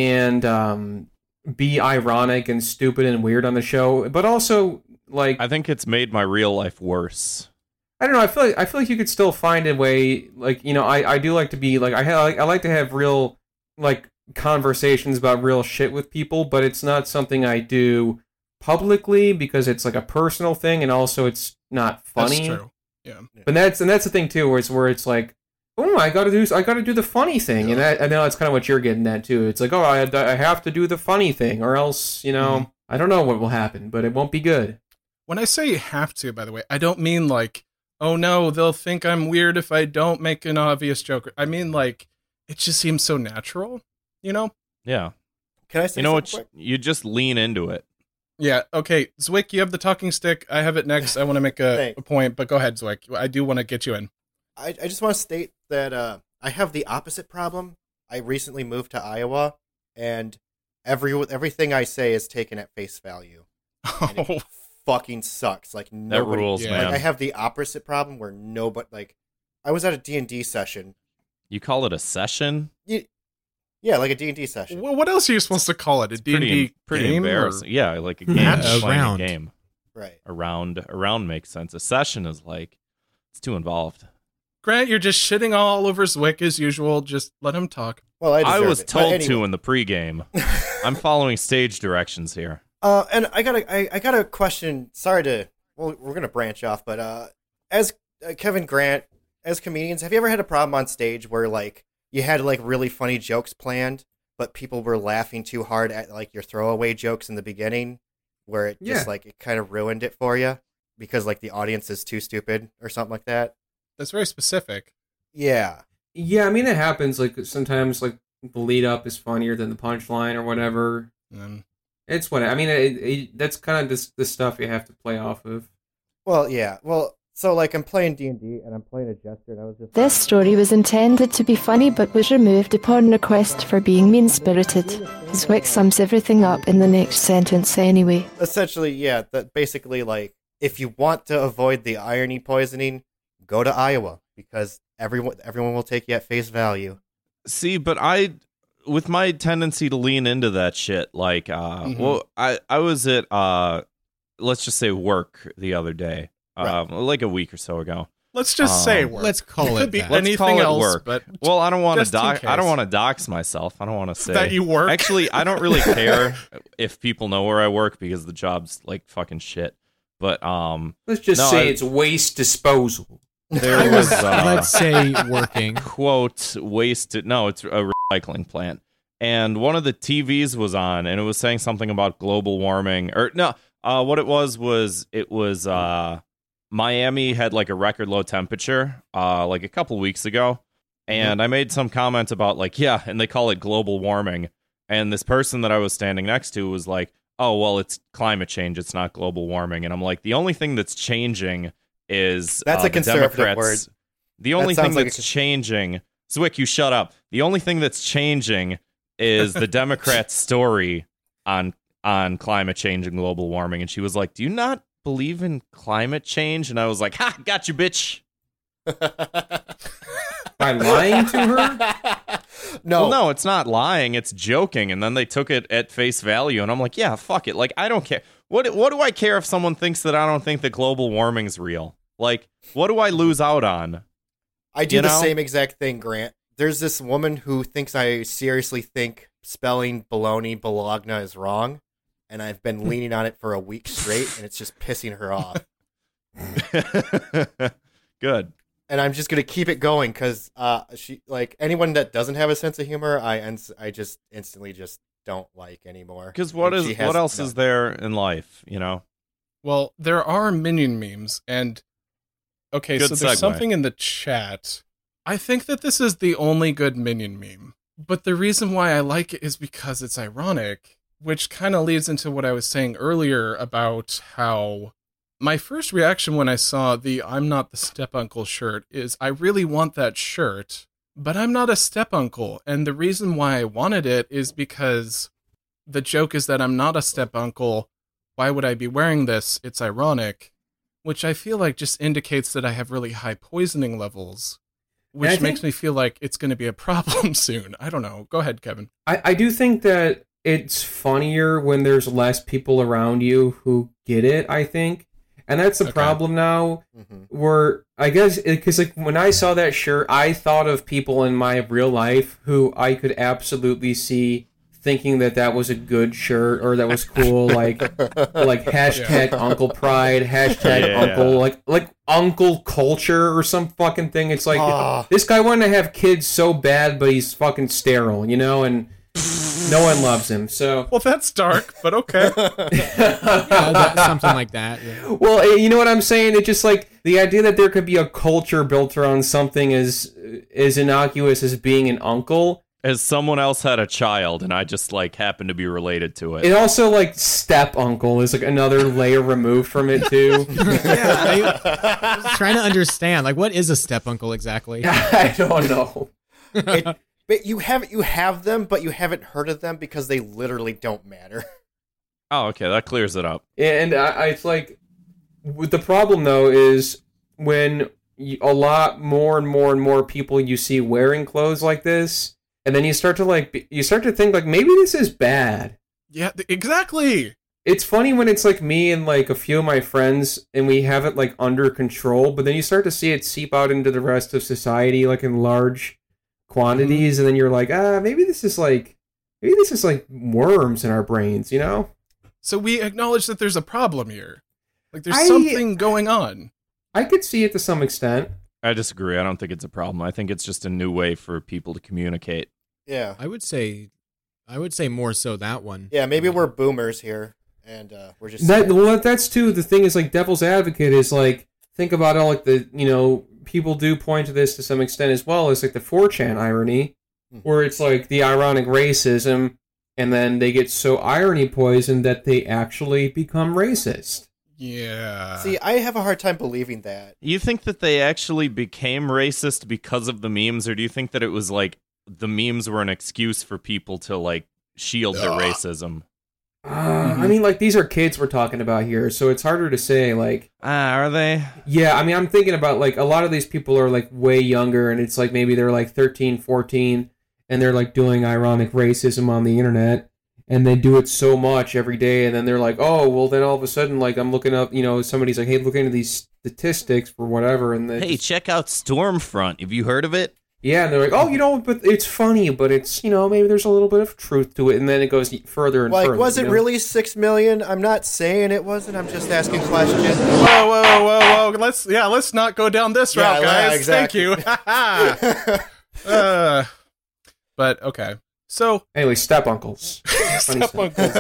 and be ironic and stupid and weird on the show, but also like, I think it's made my real life worse. I don't know. I feel like you could still find a way. Like, you know, I do like to be like I like to have real like conversations about real shit with people, but it's not something I do publicly because it's like a personal thing, and also it's not funny. That's true. Yeah. But that's the thing too, where it's like, oh, I got to do the funny thing, and I know that's kind of what you're getting at too. It's like, oh, I have to do the funny thing, or else, you know, I don't know what will happen, but it won't be good. When I say you have to, by the way, I don't mean like, oh no, they'll think I'm weird if I don't make an obvious joke. I mean, like, it just seems so natural, you know? Yeah. Can I say You know something what? quick? You just lean into it. Yeah, okay. Zwick, you have the talking stick. I have it next. I want to make a Thanks. point, but go ahead, Zwick. I do want to get you in. I just want to state that I have the opposite problem. I recently moved to Iowa, and everything I say is taken at face value. And it fucking sucks. Like, nobody rules, yeah. man. Like, I have the opposite problem where nobody, like, I was at a D&D session. You call it a session? Yeah, like a D&D session. Well, what else are you supposed to call it? A D&D Pretty game? embarrassing. Yeah, like a game. Yeah, Just playing round. a game. Right. A round makes sense. A session is like, it's too involved. Grant, you're just shitting all over Zwick as usual. Just let him talk. Well, I I deserve was it. But told anyway. to in the pregame. I'm following stage directions here. And I got a question. Sorry to, well, we're gonna branch off, but as Kevin Grant, as comedians, have you ever had a problem on stage where like you had like really funny jokes planned, but people were laughing too hard at like your throwaway jokes in the beginning, where it just like it kind of ruined it for you because like the audience is too stupid or something like that? That's very specific. Yeah. Yeah, I mean, it happens. Like, sometimes, like, the lead up is funnier than the punchline or whatever. It's what I mean. That's kind of the stuff you have to play off of. Well, yeah. Well, so like I'm playing D&D and I'm playing a jester, and I was just This story was intended to be funny but was removed upon request for being mean-spirited. Zwick sums everything up in the next sentence anyway. essentially, yeah, that basically, like, if you want to avoid the irony poisoning, go to Iowa, because everyone will take you at face value. See, but with my tendency to lean into that shit, like, well, I was at, let's just say work the other day, like a week or so ago. Let's just say work. Let's call it Could be that. Let's anything call it else, work. but Well, I don't want just to in dox. I case. don't want to dox myself. I don't want to say That you work? Actually, I don't really care if people know where I work because the job's like fucking shit. But Let's just No, say I- it's waste disposal. there was Let's say working. quote wasted. No, it's a recycling plant. And one of the TVs was on, and it was saying something about global warming. Or no, what it was Miami had like a record low temperature like a couple weeks ago. And I made some comment about like, yeah, and they call it global warming. And this person that I was standing next to was like, oh, well, it's climate change. It's not global warming. And I'm like, the only thing that's changing is That's a the conservative Democrats. word. The only That thing sounds like that's changing, Zwick, you shut up. The only thing that's changing is the Democrats' story on climate change and global warming. And she was like, do you not believe in climate change? And I was like, ha, got you, bitch. By lying to her? No. Well, no, it's not lying. It's joking. And then they took it at face value. And I'm like, yeah, fuck it. Like, I don't care. What do I care if someone thinks that I don't think that global warming's real? Like, what do I lose out on? I do You the know? same exact thing, Grant. There's this woman who thinks I seriously think spelling baloney Bologna is wrong, and I've been leaning on it for a week straight, and it's just pissing her off. Good. and I'm just gonna keep it going because she like anyone that doesn't have a sense of humor, I just instantly just don't like anymore. Because what else is there in life, you know? Well, there are Minion memes, and okay, Good so there's segue. something in the chat. I think that this is the only good Minion meme, but the reason why I like it is because it's ironic, which kind of leads into what I was saying earlier about how my first reaction when I saw the I'm not the step uncle shirt is I really want that shirt, but I'm not a step uncle. And the reason why I wanted it is because the joke is that I'm not a step uncle. Why would I be wearing this? It's ironic, which I feel like just indicates that I have really high poisoning levels, which makes me feel like it's going to be a problem soon. I don't know. Go ahead, Kevin. I do think that it's funnier when there's less people around you who get it, I think. And that's the problem now, where I guess, because like when I saw that shirt, I thought of people in my real life who I could absolutely see thinking that was a good shirt or that was cool, like hashtag Uncle Pride, hashtag Uncle, like Uncle Culture or some fucking thing. It's like, this guy wanted to have kids so bad, but he's fucking sterile, you know, and no one loves him, so... Well, that's dark, but okay. Something like that. Yeah. Well, you know what I'm saying? It's just like the idea that there could be a culture built around something as innocuous as being an uncle. As someone else had a child, and I just, like, happen to be related to it. It also, like, step uncle is, like, another layer removed from it, too. I was trying to understand, like, what is a step uncle exactly? I don't know. But you have them, but you haven't heard of them because they literally don't matter. Oh, okay, that clears it up. And it's like, the problem, though, is when a lot more and more and more people you see wearing clothes like this, and then you start to think, like, maybe this is bad. Yeah, exactly. It's funny when it's, like, me and, like, a few of my friends, and we have it, like, under control, but then you start to see it seep out into the rest of society, like, in large quantities, and then you're like, maybe this is like worms in our brains, you know? So we acknowledge that there's a problem here. Like, there's something going on. I could see it to some extent. I disagree. I don't think it's a problem. I think it's just a new way for people to communicate. Yeah. I would say more so that one. Yeah, maybe we're boomers here, and we're just... That's too, the thing is, like, devil's advocate is, like, think about all, like, the, you know, people do point to this to some extent as well as, like, the 4chan irony, where it's, like, the ironic racism, and then they get so irony poisoned that they actually become racist. Yeah. See, I have a hard time believing that. You think that they actually became racist because of the memes, or do you think that it was, like, the memes were an excuse for people to, like, shield their racism? I mean, like, these are kids we're talking about here, so it's harder to say, like... Are they? Yeah, I mean, I'm thinking about, like, a lot of these people are, like, way younger, and it's, like, maybe they're, like, 13, 14, and they're, like, doing ironic racism on the internet, and they do it so much every day, and then they're like, oh, well, then all of a sudden, like, I'm looking up, you know, somebody's like, hey, look into these statistics for whatever, and then... Hey, check out Stormfront. Have you heard of it? Yeah, and they're like, oh, you know, but it's funny, but it's, you know, maybe there's a little bit of truth to it, and then it goes further and further. Like, was it you know? really 6 million? I'm not saying it wasn't, I'm just asking questions. Whoa. Let's not go down this route, guys. Exactly. Thank you. But, okay. So... Anyway, step uncles. Step uncles.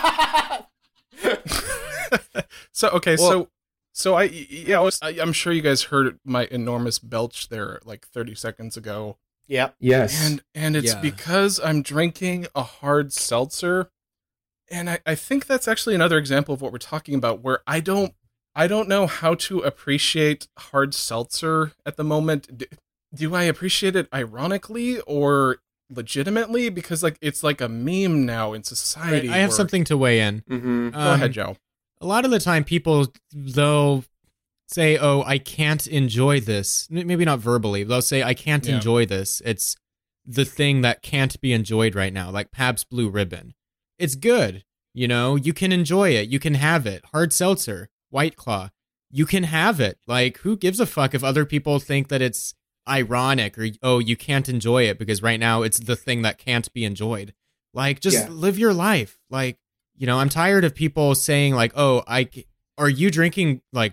So I'm sure you guys heard my enormous belch there like 30 seconds ago. Yeah. Yes. And it's because I'm drinking a hard seltzer. And I think that's actually another example of what we're talking about, where I don't know how to appreciate hard seltzer at the moment. Do I appreciate it ironically or legitimately? Because like it's like a meme now in society. Right, I have something to weigh in. Mm-hmm. Go ahead, Joe. A lot of the time people, they'll say, oh, I can't enjoy this. Maybe not verbally. They'll say, I can't enjoy this. It's the thing that can't be enjoyed right now, like Pabst Blue Ribbon. It's good. You know, you can enjoy it. You can have it. Hard seltzer, White Claw. You can have it. Like, who gives a fuck if other people think that it's ironic or, oh, you can't enjoy it because right now it's the thing that can't be enjoyed. Like, just live your life. Like, you know, I'm tired of people saying like, oh, are you drinking like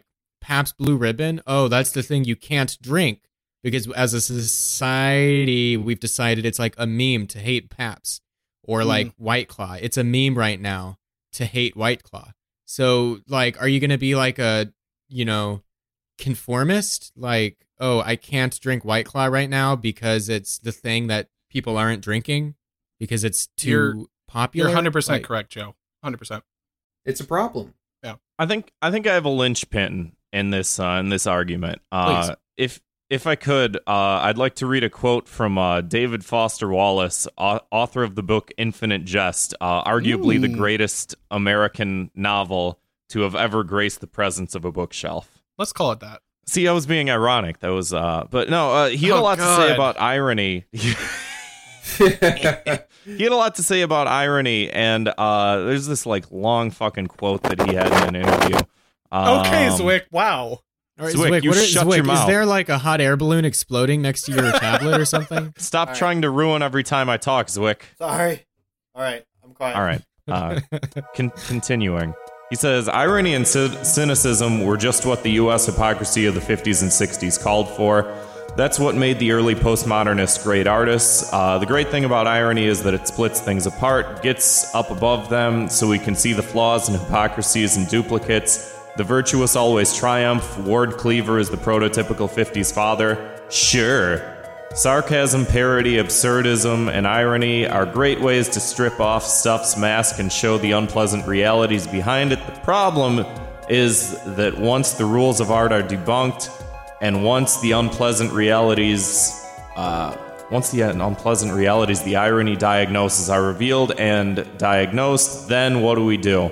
Pabst Blue Ribbon, oh, that's the thing you can't drink because as a society, we've decided it's like a meme to hate Pabst or like White Claw. It's a meme right now to hate White Claw. So, like, are you going to be like a, conformist? Like, oh, I can't drink White Claw right now because it's the thing that people aren't drinking because it's too popular? You're 100% correct, Joe. 100%. It's a problem. Yeah. I think I have a linchpin in this argument. If I could, I'd like to read a quote from David Foster Wallace, author of the book Infinite Jest, arguably the greatest American novel to have ever graced the presence of a bookshelf. Let's call it that. See, I was being ironic. That was, but no, he had a lot to say about irony. He had a lot to say about irony, and there's this like long fucking quote that he had in an interview. Okay, Zwick. Wow. All right, Zwick, you shut your mouth. Is there like a hot air balloon exploding next to your tablet or something? Stop trying to ruin every time I talk, Zwick. Sorry. All right, I'm quiet. All right. Continuing. He says, irony and cynicism were just what the U.S. hypocrisy of the 50s and 60s called for. That's what made the early postmodernists great artists. The great thing about irony is that it splits things apart, gets up above them, so we can see the flaws and hypocrisies and duplicates. The virtuous always triumph. Ward Cleaver is the prototypical 50s father. Sure. Sarcasm, parody, absurdism, and irony are great ways to strip off stuff's mask and show the unpleasant realities behind it. The problem is that once the rules of art are debunked, and once the unpleasant realities, the irony diagnoses are revealed and diagnosed, then what do?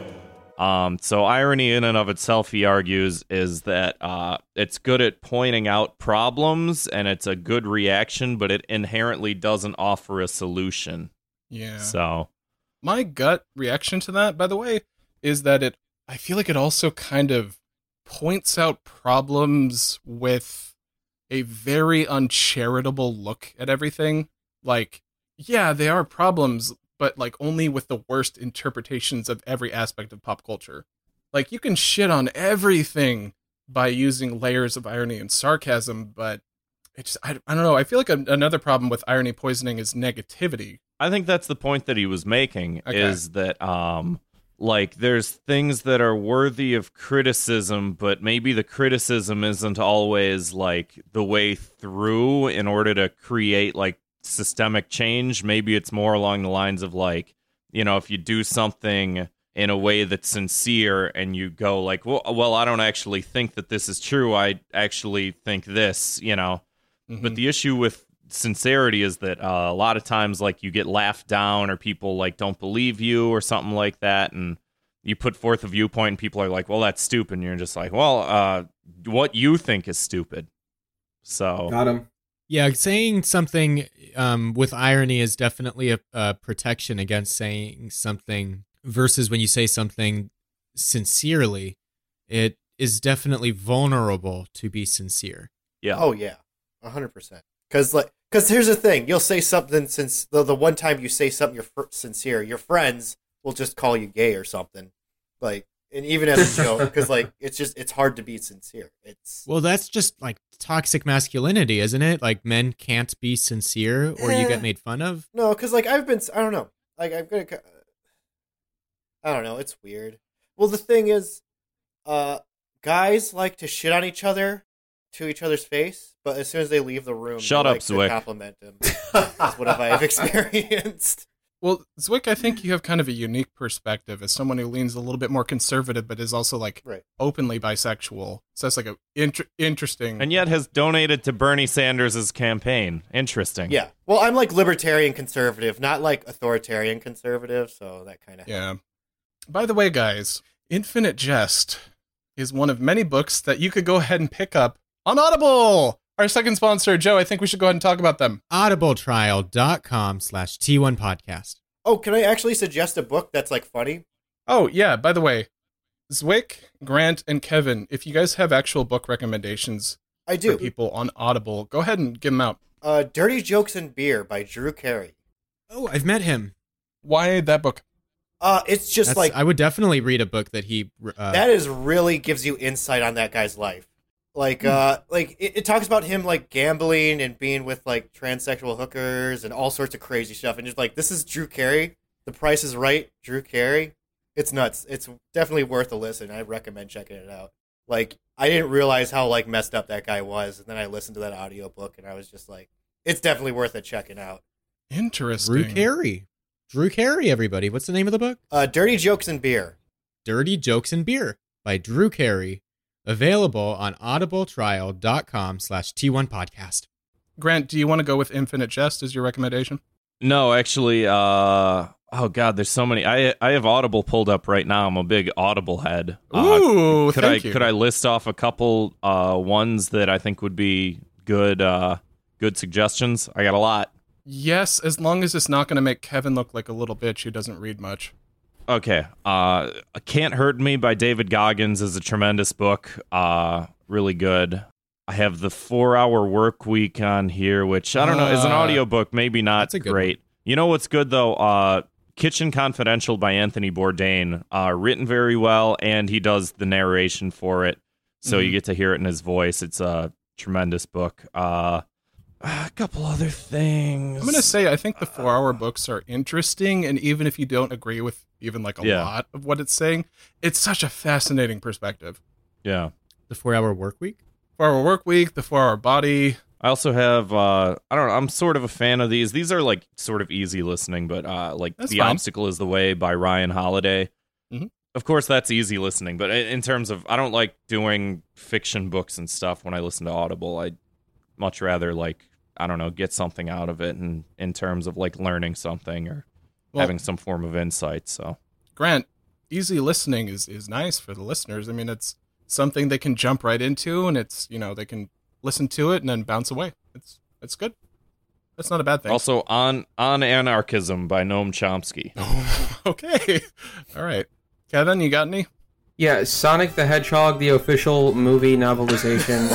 So irony in and of itself, he argues, is that it's good at pointing out problems and it's a good reaction, but it inherently doesn't offer a solution. Yeah. So my gut reaction to that, by the way, is that I feel like it also kind of points out problems with a very uncharitable look at everything. Like, yeah, they are problems, but like only with the worst interpretations of every aspect of pop culture. Like, you can shit on everything by using layers of irony and sarcasm, but it's I don't know. I feel like another problem with irony poisoning is negativity. I think that's the point that he was making, is that like there's things that are worthy of criticism, but maybe the criticism isn't always like the way through in order to create like systemic change. Maybe it's more along the lines of like, if you do something in a way that's sincere and you go like, well, I don't actually think that this is true. I actually think this, But the issue with sincerity is that a lot of times like you get laughed down or people like don't believe you or something like that, and you put forth a viewpoint and people are like, well, that's stupid, and you're just like, well, what you think is stupid. So got him. Yeah, saying something with irony is definitely a protection against saying something versus when you say something sincerely, it is definitely vulnerable to be sincere. Yeah. Oh yeah, 100%. Because here's the thing: you'll say something since the one time you say something you're sincere, your friends will just call you gay or something, like, and even as a joke, because like it's hard to be sincere. Well, that's just like toxic masculinity, isn't it? Like men can't be sincere, or you get made fun of. No, because like I don't know, like I don't know, it's weird. Well, the thing is, guys like to shit on each other to each other's face, but as soon as they leave the room, shut they up, like Zwick. to compliment them. That's what I've experienced. Well, Zwick, I think you have kind of a unique perspective as someone who leans a little bit more conservative, but is also like openly bisexual. So that's like a interesting, and yet has donated to Bernie Sanders' campaign. Interesting. Yeah. Well, I'm like libertarian conservative, not like authoritarian conservative. So that kind of yeah. By the way, guys, Infinite Jest is one of many books that you could go ahead and pick up on Audible. Our second sponsor, Joe, I think we should go ahead and talk about them. audibletrial.com/T1 podcast. Oh, can I actually suggest a book that's like funny? Oh, yeah. By the way, Zwick, Grant, and Kevin, if you guys have actual book recommendations I do. for people on Audible, go ahead and give them out. Dirty Jokes and Beer by Drew Carey. Oh, I've met him. Why that book? It's just I would definitely read a book that he. That is really gives you insight on that guy's life. Like it talks about him like gambling and being with like transsexual hookers and all sorts of crazy stuff. And just like, this is Drew Carey. The Price is Right, Drew Carey. It's nuts. It's definitely worth a listen. I recommend checking it out. Like, I didn't realize how like messed up that guy was, and then I listened to that audiobook and I was just like, it's definitely worth it checking out. Interesting. Drew Carey, everybody. What's the name of the book? Dirty Jokes and Beer. Dirty Jokes and Beer by Drew Carey. Available on audibletrial.com/T1podcast. Grant, do you want to go with Infinite Jest as your recommendation? No, actually, oh god, there's so many. I have Audible pulled up right now. I'm a big Audible head. Ooh, thank you. Could I list off a couple ones that I think would be good suggestions? I got a lot. Yes, as long as it's not going to make Kevin look like a little bitch who doesn't read much. Okay. Can't Hurt Me by David Goggins is a tremendous book. Really good. I have The 4-Hour Work Week on here, which, I don't know, is an audiobook, maybe not great. One. You know what's good, though? Kitchen Confidential by Anthony Bourdain. Written very well, and he does the narration for it, so you get to hear it in his voice. It's a tremendous book. A couple other things. I'm going to say, I think the 4-hour books are interesting, and even if you don't agree with even like a lot of what it's saying, it's such a fascinating perspective. Yeah. The 4-Hour Work Week? 4-Hour Work Week, the 4-Hour Body. I also have, I don't know, I'm sort of a fan of these. These are like sort of easy listening, but like that's The fine. Obstacle is the Way by Ryan Holiday. Mm-hmm. Of course, that's easy listening, but in terms of, I don't like doing fiction books and stuff when I listen to Audible. I'd much rather like, I don't know, get something out of it, and in terms of like learning something or having some form of insight. So, Grant, easy listening is nice for the listeners. I mean, it's something they can jump right into, and it's, you know, they can listen to it and then bounce away. It's good. That's not a bad thing. Also, on Anarchism by Noam Chomsky. Okay. All right. Kevin, you got any? Yeah, Sonic the Hedgehog, the official movie novelization.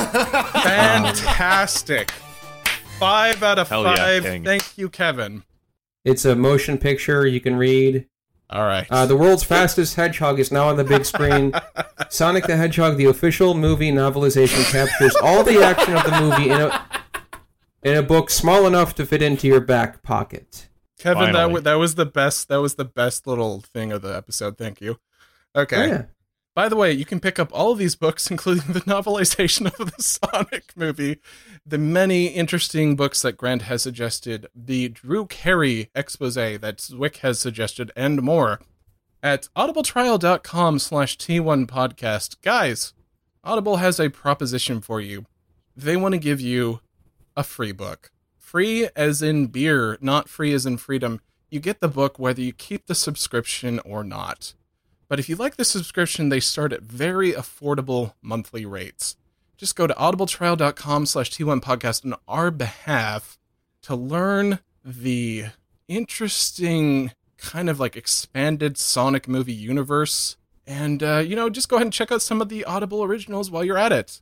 Fantastic. 5 out of 5. King. Thank you, Kevin. It's a motion picture you can read. All right. The world's fastest hedgehog is now on the big screen. Sonic the Hedgehog, the official movie novelization, captures all the action of the movie in a book small enough to fit into your back pocket. Kevin, that was the best. That was the best little thing of the episode. Thank you. Okay. Oh, yeah. By the way, you can pick up all of these books, including the novelization of the Sonic movie, the many interesting books that Grant has suggested, the Drew Carey expose that Zwick has suggested, and more at audibletrial.com/T1podcast. Guys, Audible has a proposition for you. They want to give you a free book. Free as in beer, not free as in freedom. You get the book whether you keep the subscription or not. But if you like the subscription, they start at very affordable monthly rates. Just go to audibletrial.com/T1podcast on our behalf to learn the interesting kind of like expanded Sonic movie universe. And, just go ahead and check out some of the Audible originals while you're at it.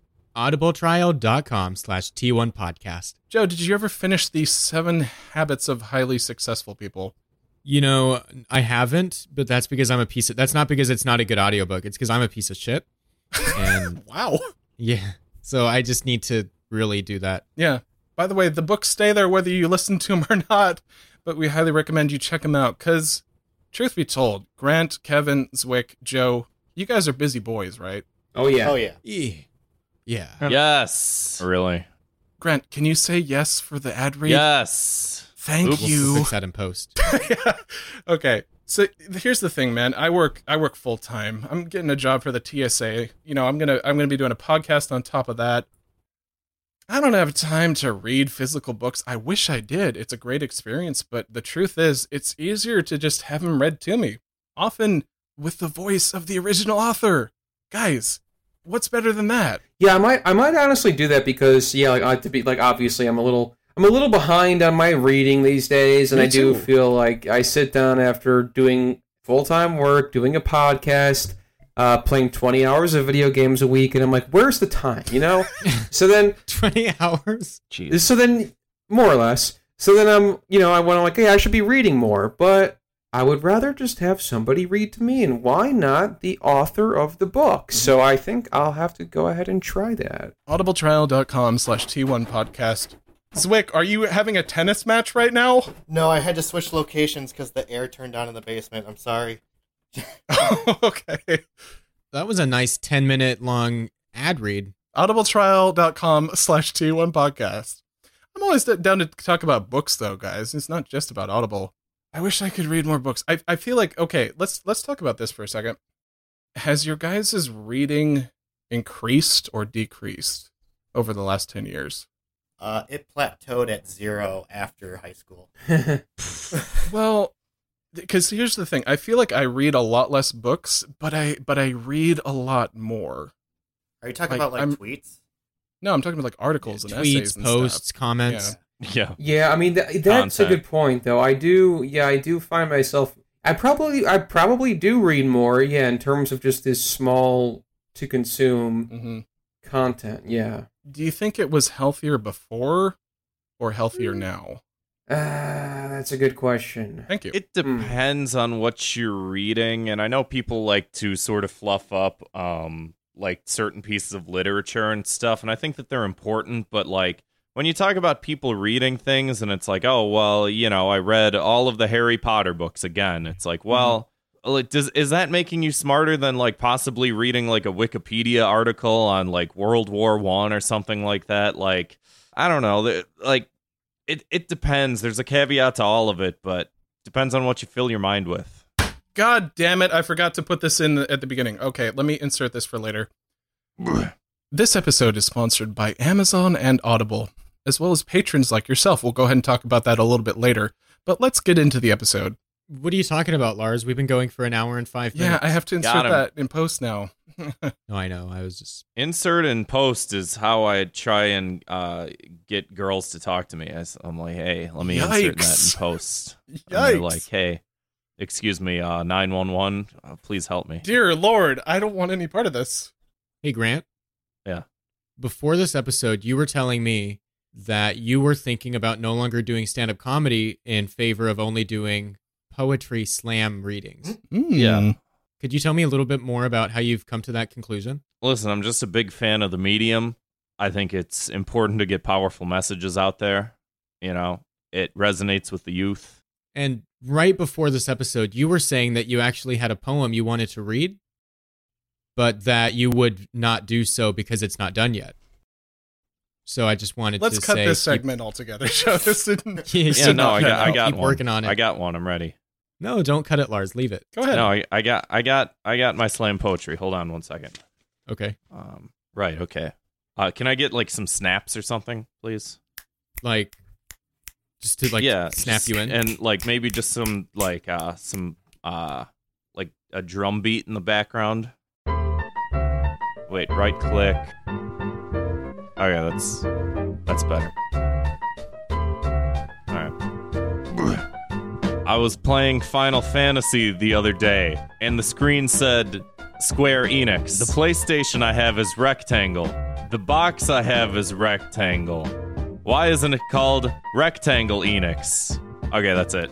audibletrial.com/T1podcast. Joe, did you ever finish the 7 Habits of Highly Successful People? You know, I haven't, but that's because I'm a piece of... That's not because it's not a good audiobook. It's because I'm a piece of shit. And wow. Yeah. So I just need to really do that. Yeah. By the way, the books stay there whether you listen to them or not, but we highly recommend you check them out because, truth be told, Grant, Kevin, Zwick, Joe, you guys are busy boys, right? Oh, yeah. Oh, yeah. Yeah. Yes. Really. Grant, can you say yes for the ad read? Yes. Thank you. We'll fix that in post. Yeah. Okay. So here's the thing, man. I work full time. I'm getting a job for the TSA. You know, I'm gonna be doing a podcast on top of that. I don't have time to read physical books. I wish I did. It's a great experience, but the truth is, it's easier to just have them read to me, often with the voice of the original author. Guys, what's better than that? Yeah, I might honestly do that because obviously I'm a little behind on my reading these days, and I do feel like I sit down after doing full-time work, doing a podcast, playing 20 hours of video games a week, and I'm like, where's the time, you know? So then 20 hours? Jeez. So then, more or less. So then I went like, hey, I should be reading more, but I would rather just have somebody read to me, and why not the author of the book? So I think I'll have to go ahead and try that. audibletrial.com/T1 podcast. Zwick, are you having a tennis match right now? No, I had to switch locations because the air turned on in the basement. I'm sorry. Okay. That was a nice 10-minute long ad read. audibletrial.com/T1 podcast. I'm always down to talk about books, though, guys. It's not just about Audible. I wish I could read more books. I feel like, okay, let's talk about this for a second. Has your guys' reading increased or decreased over the last 10 years? It plateaued at 0 after high school. Well, because here's the thing. I feel like I read a lot less books, but I read a lot more. Are you talking about tweets? No, I'm talking about like articles and essays Tweets, and posts, stuff. comments. Yeah. Yeah, I mean that's Content. a good point, though. I do find myself. I probably do read more. Yeah, in terms of just this small to consume content. Yeah. Do you think it was healthier before or healthier now? That's a good question. Thank you. It depends on what you're reading, and I know people like to sort of fluff up like certain pieces of literature and stuff, and I think that they're important, but like when you talk about people reading things and it's like, oh, well, you know, I read all of the Harry Potter books again. It's like, well, like, is that making you smarter than like possibly reading like a Wikipedia article on like World War I or something like that? Like, I don't know. Like, it depends. There's a caveat to all of it, but depends on what you fill your mind with. God damn it, I forgot to put this in at the beginning. Okay, let me insert this for later. This episode is sponsored by Amazon and Audible, as well as patrons like yourself. We'll go ahead and talk about that a little bit later, but let's get into the episode. What are you talking about, Lars? We've been going for an hour and 5 minutes. Yeah, I have to insert that in post now. No, I know. I was just... Insert and post is how I try and get girls to talk to me. I'm like, hey, let me insert that in post. Yikes. And they're like, hey, excuse me, 911, please help me. Dear Lord, I don't want any part of this. Hey, Grant. Yeah. Before this episode, you were telling me that you were thinking about no longer doing stand-up comedy in favor of only doing poetry slam readings. Yeah. Could you tell me a little bit more about how you've come to that conclusion? Listen, I'm just a big fan of the medium. I think it's important to get powerful messages out there. You know, it resonates with the youth. And right before this episode, you were saying that you actually had a poem you wanted to read, but that you would not do so because it's not done yet. So I just wanted Let's to cut say... this segment altogether. Joe, this didn't... Yeah, no, I got keep one. working on it. I got one. I'm ready. No, don't cut it, Lars. Leave it. Go ahead. No, I got my slam poetry. Hold on one second. Okay. Right. Okay. Can I get like some snaps or something, please? Like, just to like snap you in, and like maybe just some like a drum beat in the background. Wait, right click. Okay, that's better. All right. I was playing Final Fantasy the other day, and the screen said Square Enix. The PlayStation I have is Rectangle. The box I have is Rectangle. Why isn't it called Rectangle Enix? Okay, that's it.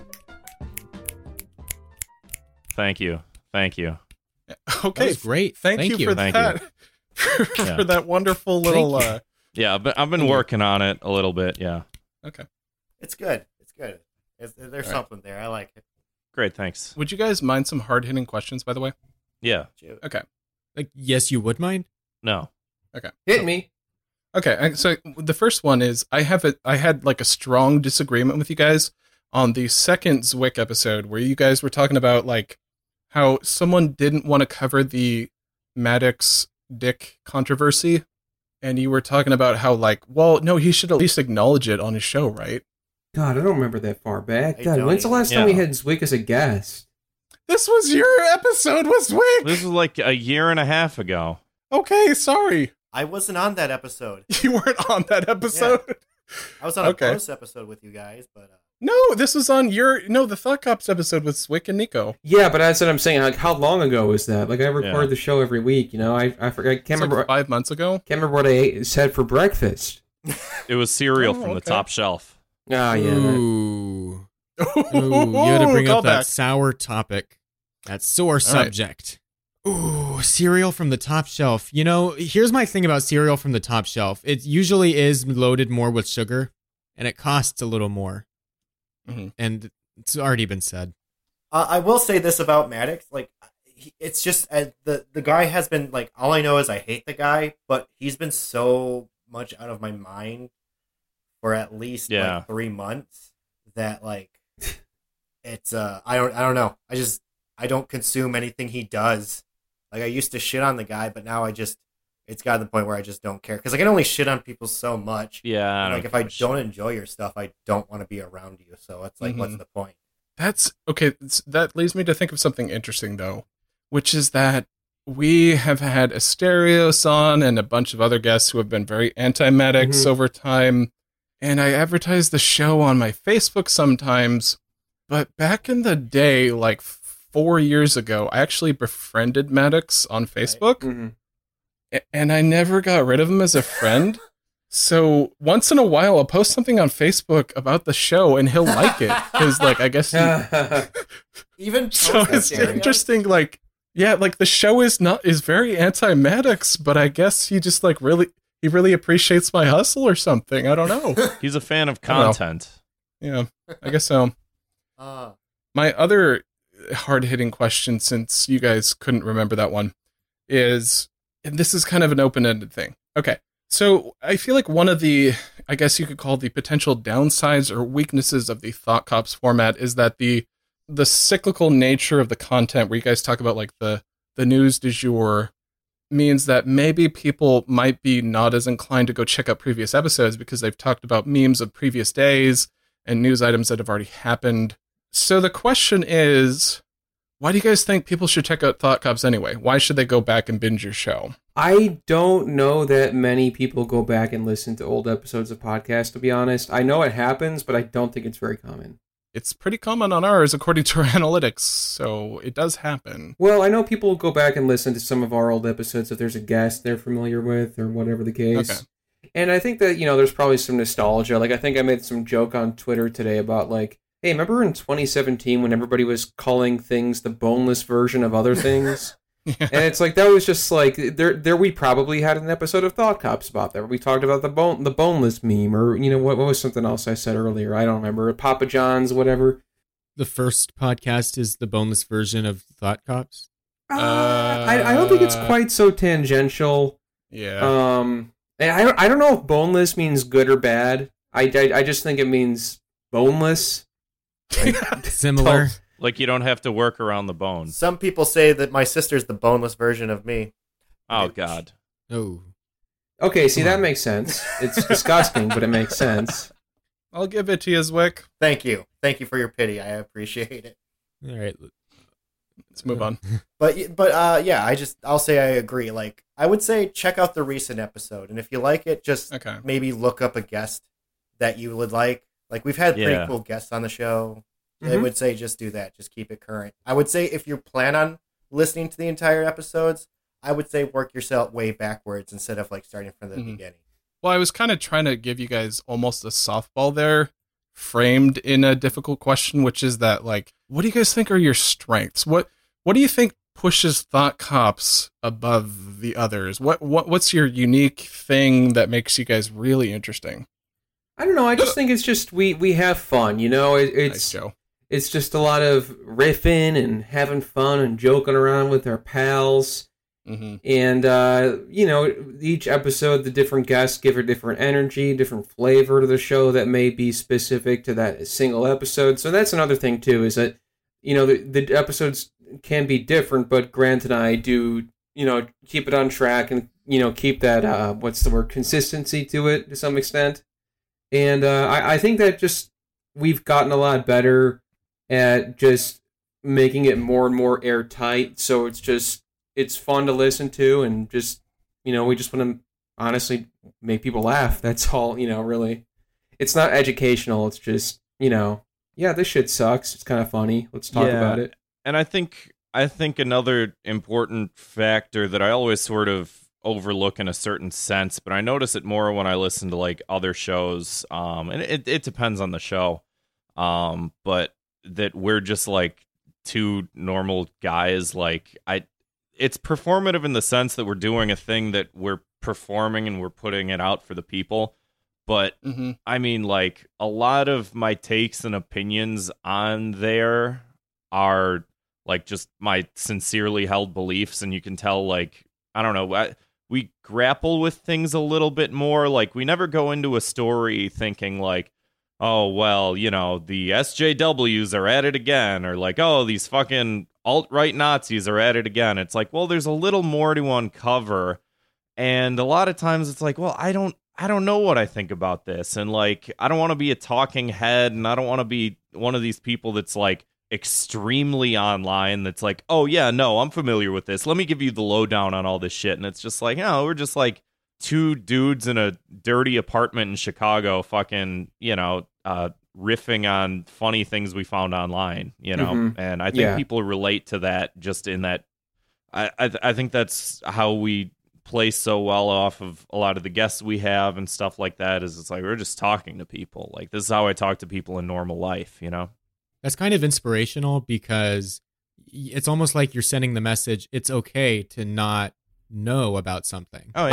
Thank you. Okay, that was great. Thank you for that. For that wonderful little... Yeah, but I've been working on it a little bit, yeah. Okay. It's good. There's something there. I like it. Great, thanks. Would you guys mind some hard-hitting questions, by the way? Yeah. Okay. Like, yes, you would mind? No. Okay. Hit me. Okay, so the first one is I had like a strong disagreement with you guys on the second Zwick episode where you guys were talking about like how someone didn't want to cover the Maddox Dick controversy, and you were talking about how like, well, no, he should at least acknowledge it on his show, right? God, I don't remember that far back. God, when's the last time we had Zwick as a guest? This was your episode with Zwick! This was like a year and a half ago. Okay, sorry. I wasn't on that episode. You weren't on that episode? Yeah. I was on a bonus episode with you guys, but... No, this was on the Thought Cops episode with Zwick and Nico. Yeah, but that's what I'm saying. Like, how long ago was that? Like, I record the show every week, you know? I forgot. I can't remember. Like 5 months ago? Can't remember what I said for breakfast. It was cereal from the top shelf. Ah, yeah. Ooh. Ooh, you had to bring up that Callback. sour topic, that sore subject. Ooh, cereal from the top shelf. You know, here's my thing about cereal from the top shelf. It usually is loaded more with sugar, and it costs a little more. Mhm. And it's already been said. I will say this about Maddox, like it's just the guy has been like, all I know is I hate the guy, but he's been so much out of my mind for at least like 3 months that like it's I don't know. I don't consume anything he does. Like I used to shit on the guy, but now it's gotten to the point where I just don't care because I can only shit on people so much. Yeah, like if I don't enjoy your stuff, I don't want to be around you. So it's like, what's the point? That's okay. That leads me to think of something interesting, though, which is that we have had Asterios on and a bunch of other guests who have been very anti-Maddox over time. And I advertise the show on my Facebook sometimes. But back in the day, like 4 years ago, I actually befriended Maddox on Facebook. And I never got rid of him as a friend. So once in a while, I'll post something on Facebook about the show, and he'll like it because, like, I guess even so. It's interesting. Like, yeah, like the show is very anti-Maddox, but I guess he just like really appreciates my hustle or something. I don't know. He's a fan of content. Yeah, I guess so. My other hard-hitting question, since you guys couldn't remember that one, is, and this is kind of an open-ended thing. Okay. So I feel like one of the, I guess you could call the potential downsides or weaknesses of the Thought Cops format is that the cyclical nature of the content, where you guys talk about like the news du jour, means that maybe people might be not as inclined to go check out previous episodes because they've talked about memes of previous days and news items that have already happened. So the question is, why do you guys think people should check out Thought Cops anyway? Why should they go back and binge your show? I don't know that many people go back and listen to old episodes of podcasts, to be honest. I know it happens, but I don't think it's very common. It's pretty common on ours, according to our analytics, so it does happen. Well, I know people go back and listen to some of our old episodes if there's a guest they're familiar with or whatever the case. Okay. And I think that, there's probably some nostalgia. Like, I think I made some joke on Twitter today about, like, hey, remember in 2017 when everybody was calling things the boneless version of other things? Yeah. And it's like, that was just like, there we probably had an episode of Thought Cops about that, where we talked about the boneless meme, or, what was something else I said earlier? I don't remember. Papa John's, whatever. The first podcast is the boneless version of Thought Cops? I don't think it's quite so tangential. Yeah. And I don't know if boneless means good or bad. I just think it means boneless. Like, similar. Like you don't have to work around the bone. Some people say that my sister's the boneless version of me. Oh, God. Oh. Okay, see, that makes sense. It's disgusting, but it makes sense. I'll give it to you, Zwick. Thank you. Thank you for your pity. I appreciate it. All right. Let's move on. But yeah, I'll say I agree. Like, I would say check out the recent episode, and if you like it, just maybe look up a guest that you would like. Like, we've had pretty cool guests on the show. I would say just do that. Just keep it current. I would say if you plan on listening to the entire episodes, I would say work yourself way backwards instead of like starting from the beginning. Well, I was kind of trying to give you guys almost a softball there, framed in a difficult question, which is that, like, what do you guys think are your strengths? What do you think pushes Thought Cops above the others? What's your unique thing that makes you guys really interesting? I don't know. I just think it's just we have fun. It's nice, it's just a lot of riffing and having fun and joking around with our pals. Mm-hmm. And, each episode, the different guests give a different energy, different flavor to the show that may be specific to that single episode. So that's another thing, too, is that, the episodes can be different, but Grant and I do, keep it on track and, keep that, consistency to it to some extent. And I think that just we've gotten a lot better at just making it more and more airtight. So it's fun to listen to, and just, we just want to honestly make people laugh. That's all, really. It's not educational. It's just, this shit sucks. It's kind of funny. Let's talk about it. And I think another important factor that I always sort of overlook in a certain sense, but I notice it more when I listen to like other shows, and it depends on the show. but that we're just like two normal guys. Like it's performative in the sense that we're doing a thing that we're performing and we're putting it out for the people. But I mean, like, a lot of my takes and opinions on there are like just my sincerely held beliefs, and you can tell, like, I don't know, we grapple with things a little bit more. Like, we never go into a story thinking like, oh, well, you know, the SJWs are at it again, or like, oh, these fucking alt-right Nazis are at it again. It's like, well, there's a little more to uncover, and a lot of times it's like, well, I don't know what I think about this, and like, I don't want to be a talking head, and I don't want to be one of these people that's like extremely online that's like, oh yeah, no, I'm familiar with this, let me give you the lowdown on all this shit. And it's just like, no, we're just like two dudes in a dirty apartment in Chicago fucking, you know, riffing on funny things we found online, you know. And I think people relate to that, just in that I think that's how we play so well off of a lot of the guests we have and stuff like that, is it's like we're just talking to people. Like, this is how I talk to people in normal life, you know. That's kind of inspirational, because it's almost like you're sending the message it's okay to not know about something. Oh,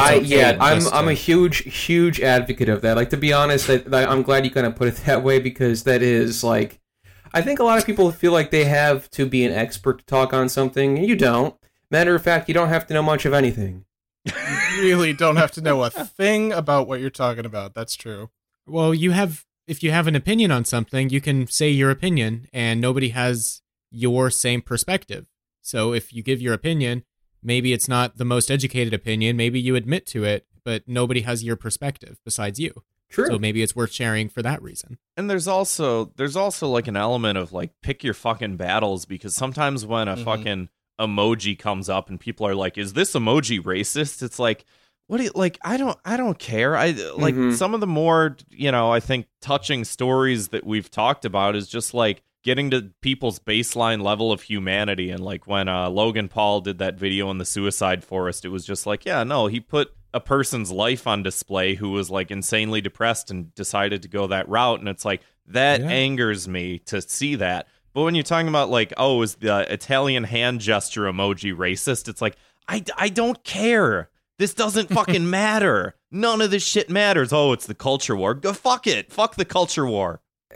I'm a huge advocate of that. Like, to be honest, I'm glad you kind of put it that way, because that is like, I think a lot of people feel like they have to be an expert to talk on something, and you don't. Matter of fact, you don't have to know much of anything. You really don't have to know a thing about what you're talking about. That's true. Well, if you have an opinion on something, you can say your opinion, and nobody has your same perspective. So if you give your opinion, maybe it's not the most educated opinion, maybe you admit to it, but nobody has your perspective besides you. True. So maybe it's worth sharing for that reason. And there's also like an element of like, pick your fucking battles, because sometimes when a fucking emoji comes up and people are like, is this emoji racist? It's like, what do you like? I don't care. I like some of the more, you know, I think touching stories that we've talked about is just like getting to people's baseline level of humanity. And like when Logan Paul did that video in the suicide forest, it was just like, yeah, no, he put a person's life on display who was like insanely depressed and decided to go that route. And it's like, that angers me to see that. But when you're talking about like, oh, is the Italian hand gesture emoji racist? It's like, I don't care. This doesn't fucking matter. None of this shit matters. Oh, it's the culture war. Go fuck it. Fuck the culture war.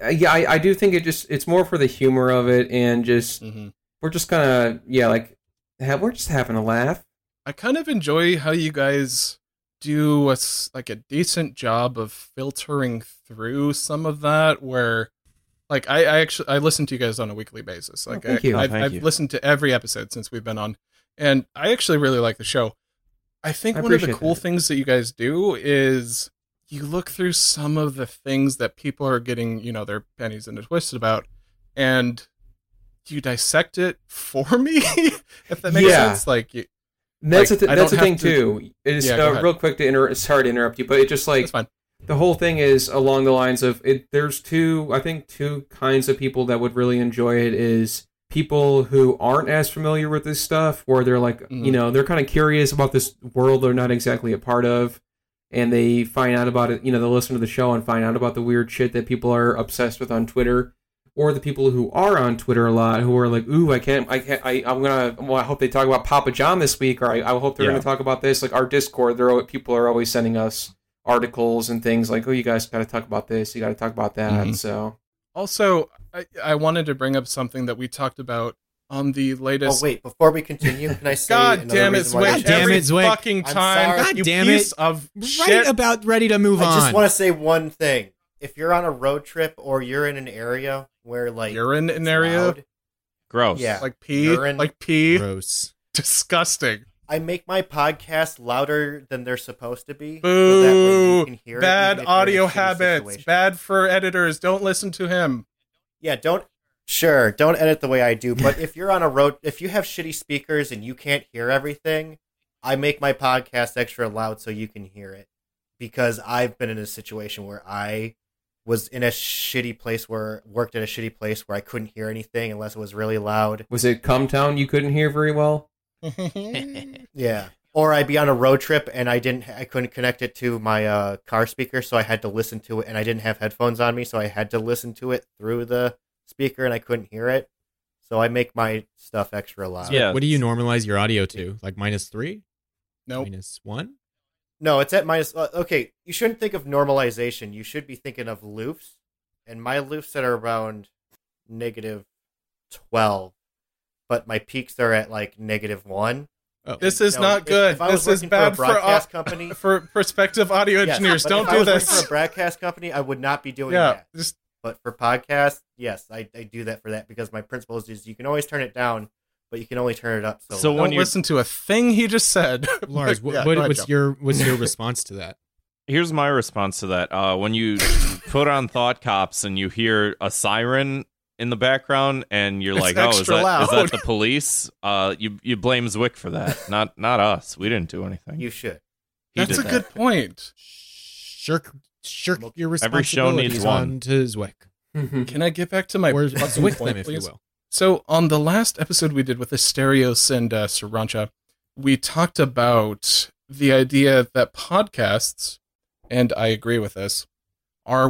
I do think it's more for the humor of it, and just we're just kind of we're just having a laugh. I kind of enjoy how you guys do a decent job of filtering through some of that, where like I listen to you guys on a weekly basis. Like I've listened to every episode since we've been on, and I actually really like the show. I think one of the cool things that you guys do is you look through some of the things that people are getting, you know, their pennies in a twist about, and you dissect it for me, if that makes sense. Like, that's the thing too. Is real quick to sorry to interrupt you, but it just like, that's fine. The whole thing is along the lines of it. There's two kinds of people that would really enjoy it. Is people who aren't as familiar with this stuff, where they're like, you know, they're kind of curious about this world they're not exactly a part of, and they find out about it, you know, they'll listen to the show and find out about the weird shit that people are obsessed with on Twitter. Or the people who are on Twitter a lot, who are like, ooh, I hope they talk about Papa John this week, or I hope they're going to talk about this. Like our Discord, people are always sending us articles and things like, oh, you guys got to talk about this, you got to talk about that. So also, I wanted to bring up something that we talked about on the latest. Oh wait, before we continue, can I say? God damn it, Zwick! Every fucking time, God you damn piece it! Of right shit. About ready to move on. I just want to say one thing. If you're on a road trip or you're in an area where like you're in an area, loud, gross, yeah, like pee, gross, disgusting. I make my podcast louder than they're supposed to be. Boo! So that way you can hear bad it, audio habits. Bad for editors. Don't listen to him. Yeah, don't edit the way I do. But if you're on a road, if you have shitty speakers and you can't hear everything, I make my podcast extra loud so you can hear it. Because I've been in a situation where I was in a shitty place worked at a shitty place where I couldn't hear anything unless it was really loud. Was it Cumtown you couldn't hear very well? Yeah. Or I'd be on a road trip and I couldn't connect it to my car speaker, so I had to listen to it, and I didn't have headphones on me, so I had to listen to it through the speaker, and I couldn't hear it. So I make my stuff extra loud. Yeah. What do you normalize your audio to? Like -3? Nope. -1? No, it's at minus. Okay, you shouldn't think of normalization. You should be thinking of loofs, and my loofs are around -12, but my peaks are at like -1. Oh. This is not good. If I was This is working bad for a broadcast company. for prospective audio Yes, engineers. but Don't if I do was this. working for a broadcast company, I would not be doing Yeah, that. just But for podcasts, yes, I do that for that because my principle is you can always turn it down, but you can only turn it up. So loud. when don't you listen to a thing he just said. Lars, Yeah, go ahead, what's Joe. your response to that? Here's my response to that. When you put on Thought Cops and you hear a siren in the background and you're It's like, oh, is extra that loud. the police? You blame Zwick for that, not us. We didn't do anything. You should. He That's did a that. good point. Shirk your Every show responsibilities needs one. on to Zwick. Can I get back to my Or fucking Zwick point, them, if you please? will. So on the last episode we did with Asterios and Sarancha, we talked about the idea that podcasts, and I agree with this, are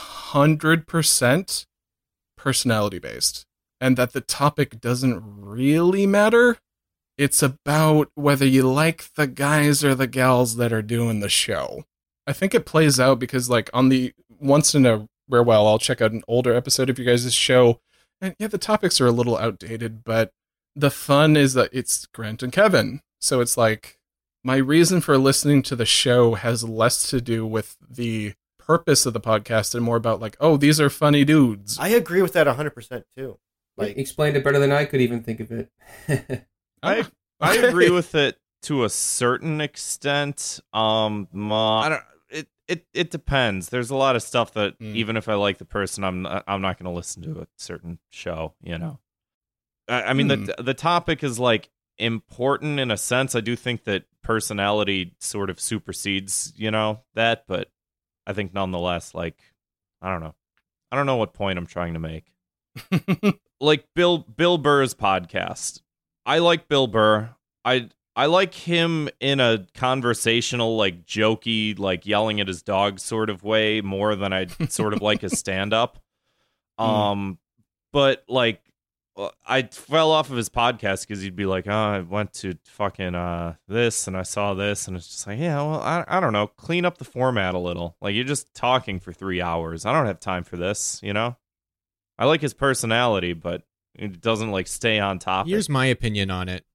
100% personality based, and that the topic doesn't really matter. It's about whether you like the guys or the gals that are doing the show. I think it plays out because, like, on the once in a rare while, I'll check out an older episode of you guys' show, and yeah, the topics are a little outdated, but the fun is that it's Grant and Kevin. So it's like, my reason for listening to the show has less to do with the purpose of the podcast and more about, like, oh, these are funny dudes. I agree with that 100% too. Like, Explained it better than I could even think of it. I agree with it to a certain extent. I don't. It depends. There's a lot of stuff that even if I like the person, I'm not going to listen to a certain show. You know, I mean the topic is like important in a sense. I do think that personality sort of supersedes that, but I think nonetheless, like, I don't know what point I'm trying to make. Like Bill Burr's podcast. I like Bill Burr. I like him in a conversational, like, jokey, like, yelling at his dog sort of way more than I'd sort of like his stand-up. But, like, I fell off of his podcast because he'd be like, oh, I went to fucking this, and I saw this, and it's just like, yeah, well, I don't know. Clean up the format a little. Like, you're just talking for 3 hours. I don't have time for this, I like his personality, but it doesn't, like, stay on topic. Here's my opinion on it.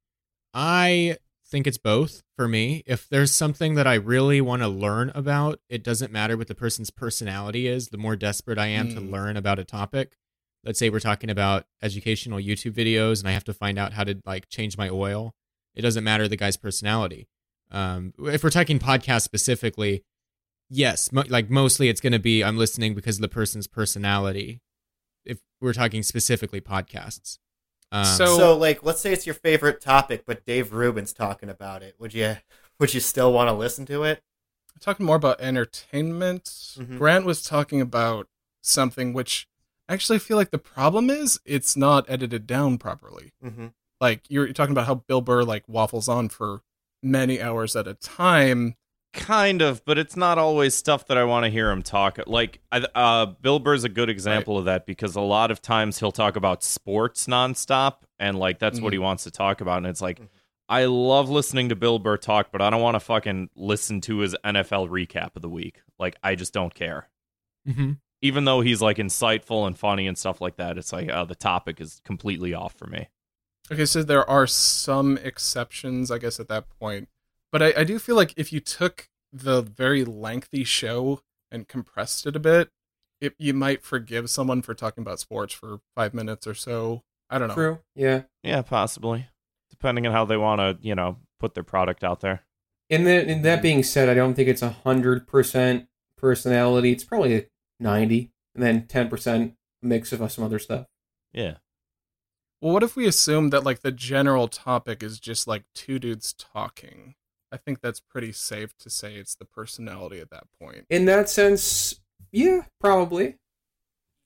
I think it's both for me. If there's something that I really want to learn about, it doesn't matter what the person's personality is. The more desperate I am to learn about a topic. Let's say we're talking about educational YouTube videos and I have to find out how to, like, change my oil. It doesn't matter the guy's personality. If we're talking podcast specifically, yes, mostly it's going to be I'm listening because of the person's personality. If we're talking specifically podcasts. So, like, let's say it's your favorite topic, but Dave Rubin's talking about it. Would you still want to listen to it? Talking more about entertainment. Mm-hmm. Grant was talking about something which actually I feel like the problem is it's not edited down properly. Mm-hmm. Like, you're talking about how Bill Burr, like, waffles on for many hours at a time. Kind of, but it's not always stuff that I want to hear him talk. Like, Bill Burr's a good example of that because a lot of times he'll talk about sports nonstop, and, like, that's what he wants to talk about. And it's like, I love listening to Bill Burr talk, but I don't want to fucking listen to his NFL recap of the week. Like, I just don't care. Mm-hmm. Even though he's, like, insightful and funny and stuff like that, it's like, the topic is completely off for me. Okay, so there are some exceptions, I guess, at that point. But I do feel like if you took the very lengthy show and compressed it a bit, you might forgive someone for talking about sports for 5 minutes or so. I don't know. True. Yeah. Yeah, possibly. Depending on how they want to, put their product out there. And that being said, I don't think it's 100% personality. It's probably a 90, and then 10% mix of some other stuff. Yeah. Well, what if we assume that, like, the general topic is just, like, two dudes talking? I think that's pretty safe to say it's the personality at that point. In that sense, yeah, probably.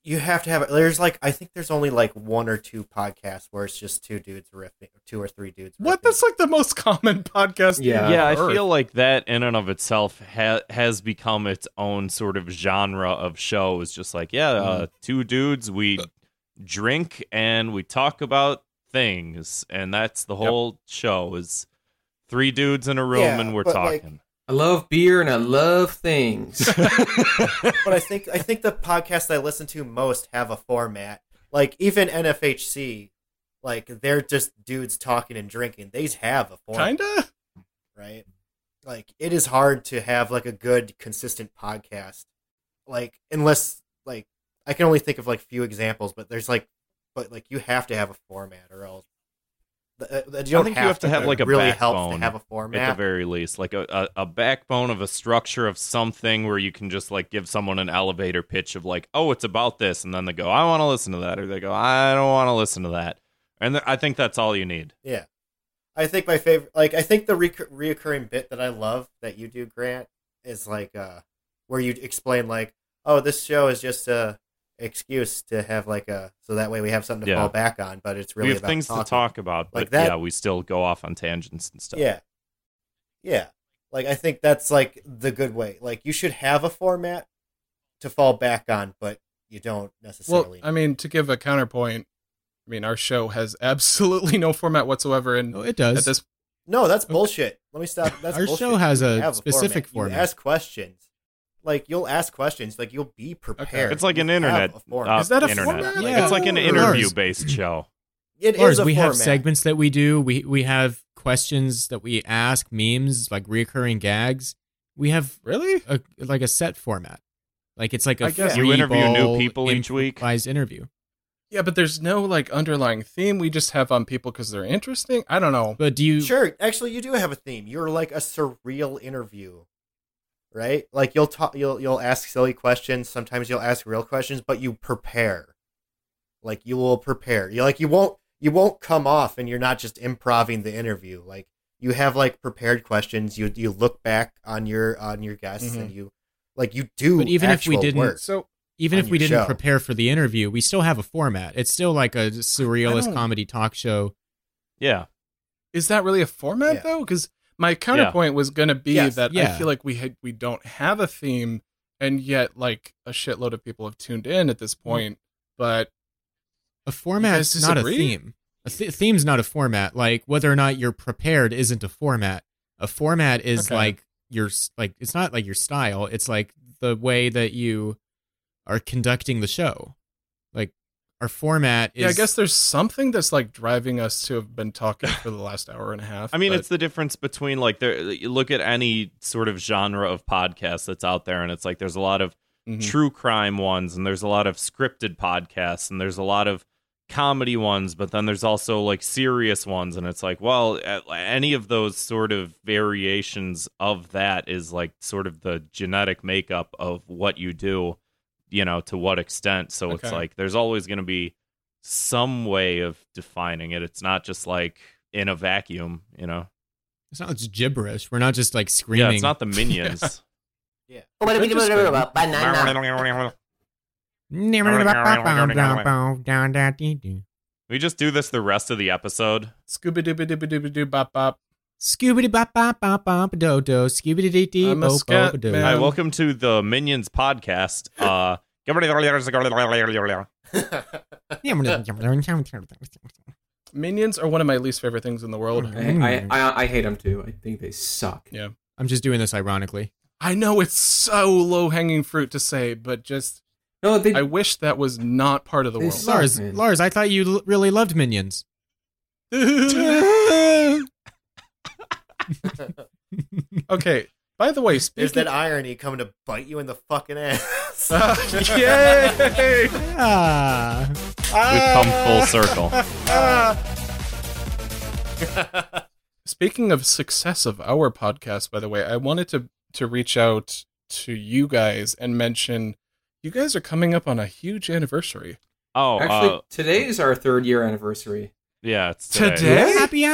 you have to have. There's like I think there's only like one or two podcasts where it's just two dudes riffing, 2 or 3 dudes. What? riffing. That's like the most common podcast. Yeah, I on Earth. feel like that in and of itself has become its own sort of genre of shows. Just like, two dudes, we drink and we talk about things, and that's the whole show is 3 dudes in a room and we're but, talking. I love beer and I love things. But I think the podcasts I listen to most have a format. Like even NFHC, like they're just dudes talking and drinking. They have a format, Kinda. right? Like it is hard to have like a good consistent podcast. Like unless like I can only think of like few examples, but you have to have a format or else. I think you have to have like a really backbone helps to have a format at the very least, like a backbone of a structure of something where you can just like give someone an elevator pitch of like, oh, it's about this, and then they go, I want to listen to that, or they go, I don't want to listen to that, and I think that's all you need. Yeah, I think my favorite, like I think the reoccurring bit that I love that you do, Grant, is like where you explain like, oh, this show is just a excuse to have like so that way we have something to fall back on, but it's really we have about things talking. to talk about, but like that, we still go off on tangents and stuff. Yeah, like I think that's like the good way. Like you should have a format to fall back on, but you don't necessarily. Well, I mean, to give a counterpoint, I mean, our show has absolutely no format whatsoever, and it does. At this, no, that's bullshit. Let me stop. That's our bullshit. show has You a have specific format. You ask questions. Like you'll ask questions. Like you'll be prepared. It's like an You have internet. a format. Is that a internet? format? Like, it's like an interview-based show. It Lars, is a we have format. segments that we do. We have questions that we ask, memes, like reoccurring gags. We have really a set format. Like it's like a I guess you interview new free-ball people each week. improvised interview. yeah, but there's no like underlying theme. We just have on people because they're interesting. I don't know. But do you? Sure, actually, you do have a theme. You're like a surreal interview, right? Like you'll talk, you'll ask silly questions. Sometimes you'll ask real questions, but you prepare. Like you will prepare. You won't come off and you're not just improving the interview. Like you have like prepared questions. You look back on your guests and you do. But even if we actual didn't, work even on if we your didn't show. prepare for the interview, we still have a format. It's still like a surrealist comedy talk show. Yeah. Is that really a format though? Because my counterpoint was going to be that I feel like we don't have a theme, and yet like a shitload of people have tuned in at this point. But a format's not a theme. A theme's not a format. Like whether or not you're prepared isn't a format. A format is like it's not like your style. It's like the way that you are conducting the show. Like our format is. Yeah, I guess there's something that's like driving us to have been talking for the last hour and a half. I mean, but it's the difference between like you look at any sort of genre of podcast that's out there, and it's like there's a lot of true crime ones, and there's a lot of scripted podcasts, and there's a lot of comedy ones, but then there's also like serious ones, and it's like, well, any of those sort of variations of that is like sort of the genetic makeup of what you do, you know, to what extent. So it's like there's always going to be some way of defining it. It's not just like in a vacuum, you know. It's not just gibberish. We're not just like screaming. Yeah, it's not the Minions. Yeah. We just do this the rest of the episode. Scooby dooby dooby dooby doo bop bop. Scooby bop bop bop bop do do. Scooby dee dee I'm a bo scat bo do. man. Hi, welcome to the Minions podcast. Minions are one of my least favorite things in the world. I hate them too. I think they suck. Yeah. I'm just doing this ironically. I know it's so low hanging fruit to say, but just I wish that was not part of the world. Lars, I thought you really loved Minions. Okay. By the way, There's that irony coming to bite you in the fucking ass. Yay! We've come full circle. Speaking of success of our podcast, by the way, I wanted to reach out to you guys and mention you guys are coming up on a huge anniversary. Oh, actually, today is our 3rd year anniversary. Yeah, it's today. Today? Happy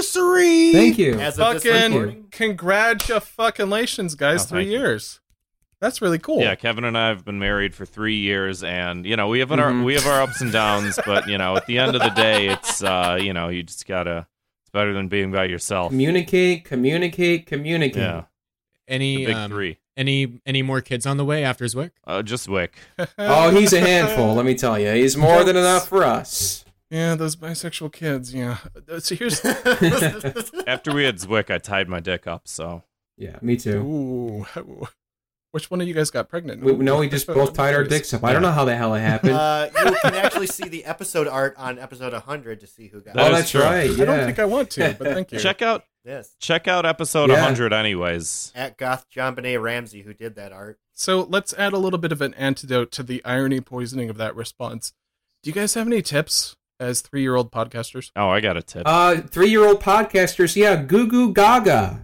anniversary! Thank you. As of this Fucking recording. congratulations, guys! 3 years. That's really cool. Yeah, Kevin and I have been married for 3 years, and we have our ups and downs, but at the end of the day, it's you just gotta. It's better than being by yourself. Communicate. Yeah. Any The big three. Any more kids on the way after Zwick? Just Wick. Oh, he's a handful. Let me tell you, he's more than enough for us. Yeah, those bisexual kids. Yeah. So here's. After we had Zwick, I tied my dick up. So. Yeah, me too. Ooh. Which one of you guys got pregnant? We just both tied our dicks up. I don't know how the hell it happened. You can actually see the episode art on episode 100 to see who got. That Oh, is that's true. right. Yeah. I don't think I want to, but thank you. Check out episode Yeah. 100 anyways. At Goth John Benet Ramsey, who did that art. So let's add a little bit of an antidote to the irony poisoning of that response. Do you guys have any tips as 3-year-old podcasters? Oh, I got a tip. 3-year-old podcasters, yeah, goo goo gaga.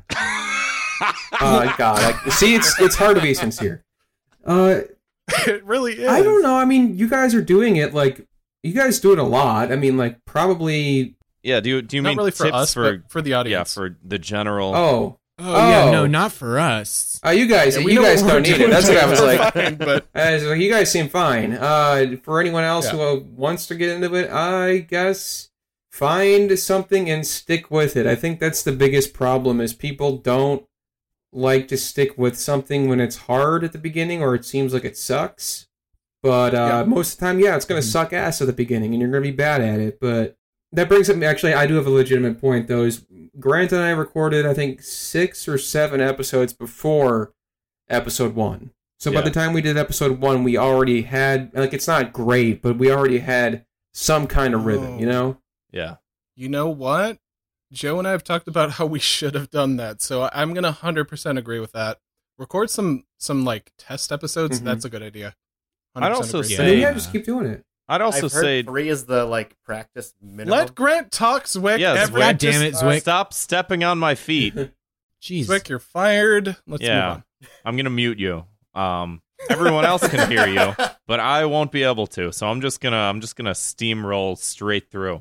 God, see, it's hard to be sincere. It really is. I don't know. I mean, you guys are doing it you guys do it a lot. I mean, do probably. you Not mean really for tips us, but for the audience. Yeah, for the general. Oh, Yeah, no, not for us. you guys, Yeah, we you know guys what we're don't need it. doing. That's what I was We're like. fine, but So you guys seem fine. For anyone else Yeah. who wants to get into it, I guess find something and stick with it. I think that's the biggest problem is people don't like to stick with something when it's hard at the beginning or it seems like it sucks. But most of the time, it's going to suck ass at the beginning and you're going to be bad at it. But that brings up, actually, I do have a legitimate point, though, is Grant and I recorded, I think, 6 or 7 episodes before episode 1. So by the time we did episode 1, we already had, it's not great, but we already had some kind of rhythm, Yeah. you know what? Joe and I have talked about how we should have done that, so I'm gonna 100% agree with that. Record some test episodes. Mhm. That's a good idea. I'd also agree. say- Just keep doing it. I'd also I've heard say 3 is the practice minimum. Let Grant talk, Zwick. Yeah, every God damn it, Zwick. stop stepping on my feet. Jeez. Zwick, you're fired. Let's move Yeah. on. I'm gonna mute you. Everyone else can hear you, but I won't be able to. So I'm just gonna steamroll straight through.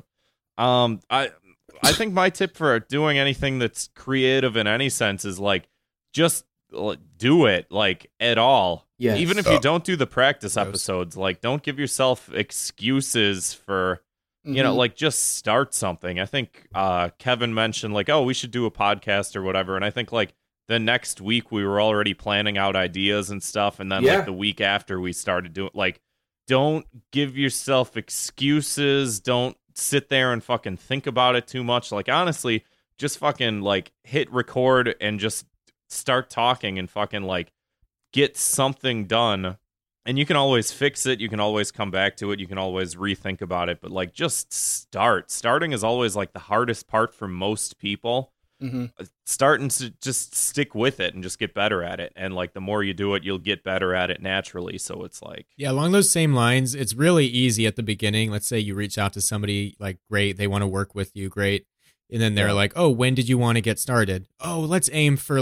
I think my tip for doing anything that's creative in any sense is just do it at all. Yes. Even if you don't do the practice episodes, don't give yourself excuses for just start something. I think Kevin mentioned we should do a podcast or whatever, and I think the next week we were already planning out ideas and stuff, and then the week after we started doing don't give yourself excuses. Don't sit there and fucking think about it too much. Honestly, just fucking hit record and just start talking and fucking get something done. And you can always fix it. You can always come back to it. You can always rethink about it. But just start. Starting is always the hardest part for most people. Mm-hmm. Starting to just stick with it and just get better at it. And the more you do it, you'll get better at it naturally. So it's Yeah, along those same lines, it's really easy at the beginning. Let's say you reach out to somebody, great, they want to work with you, great. And then they're like, oh, when did you want to get started? Oh, let's aim for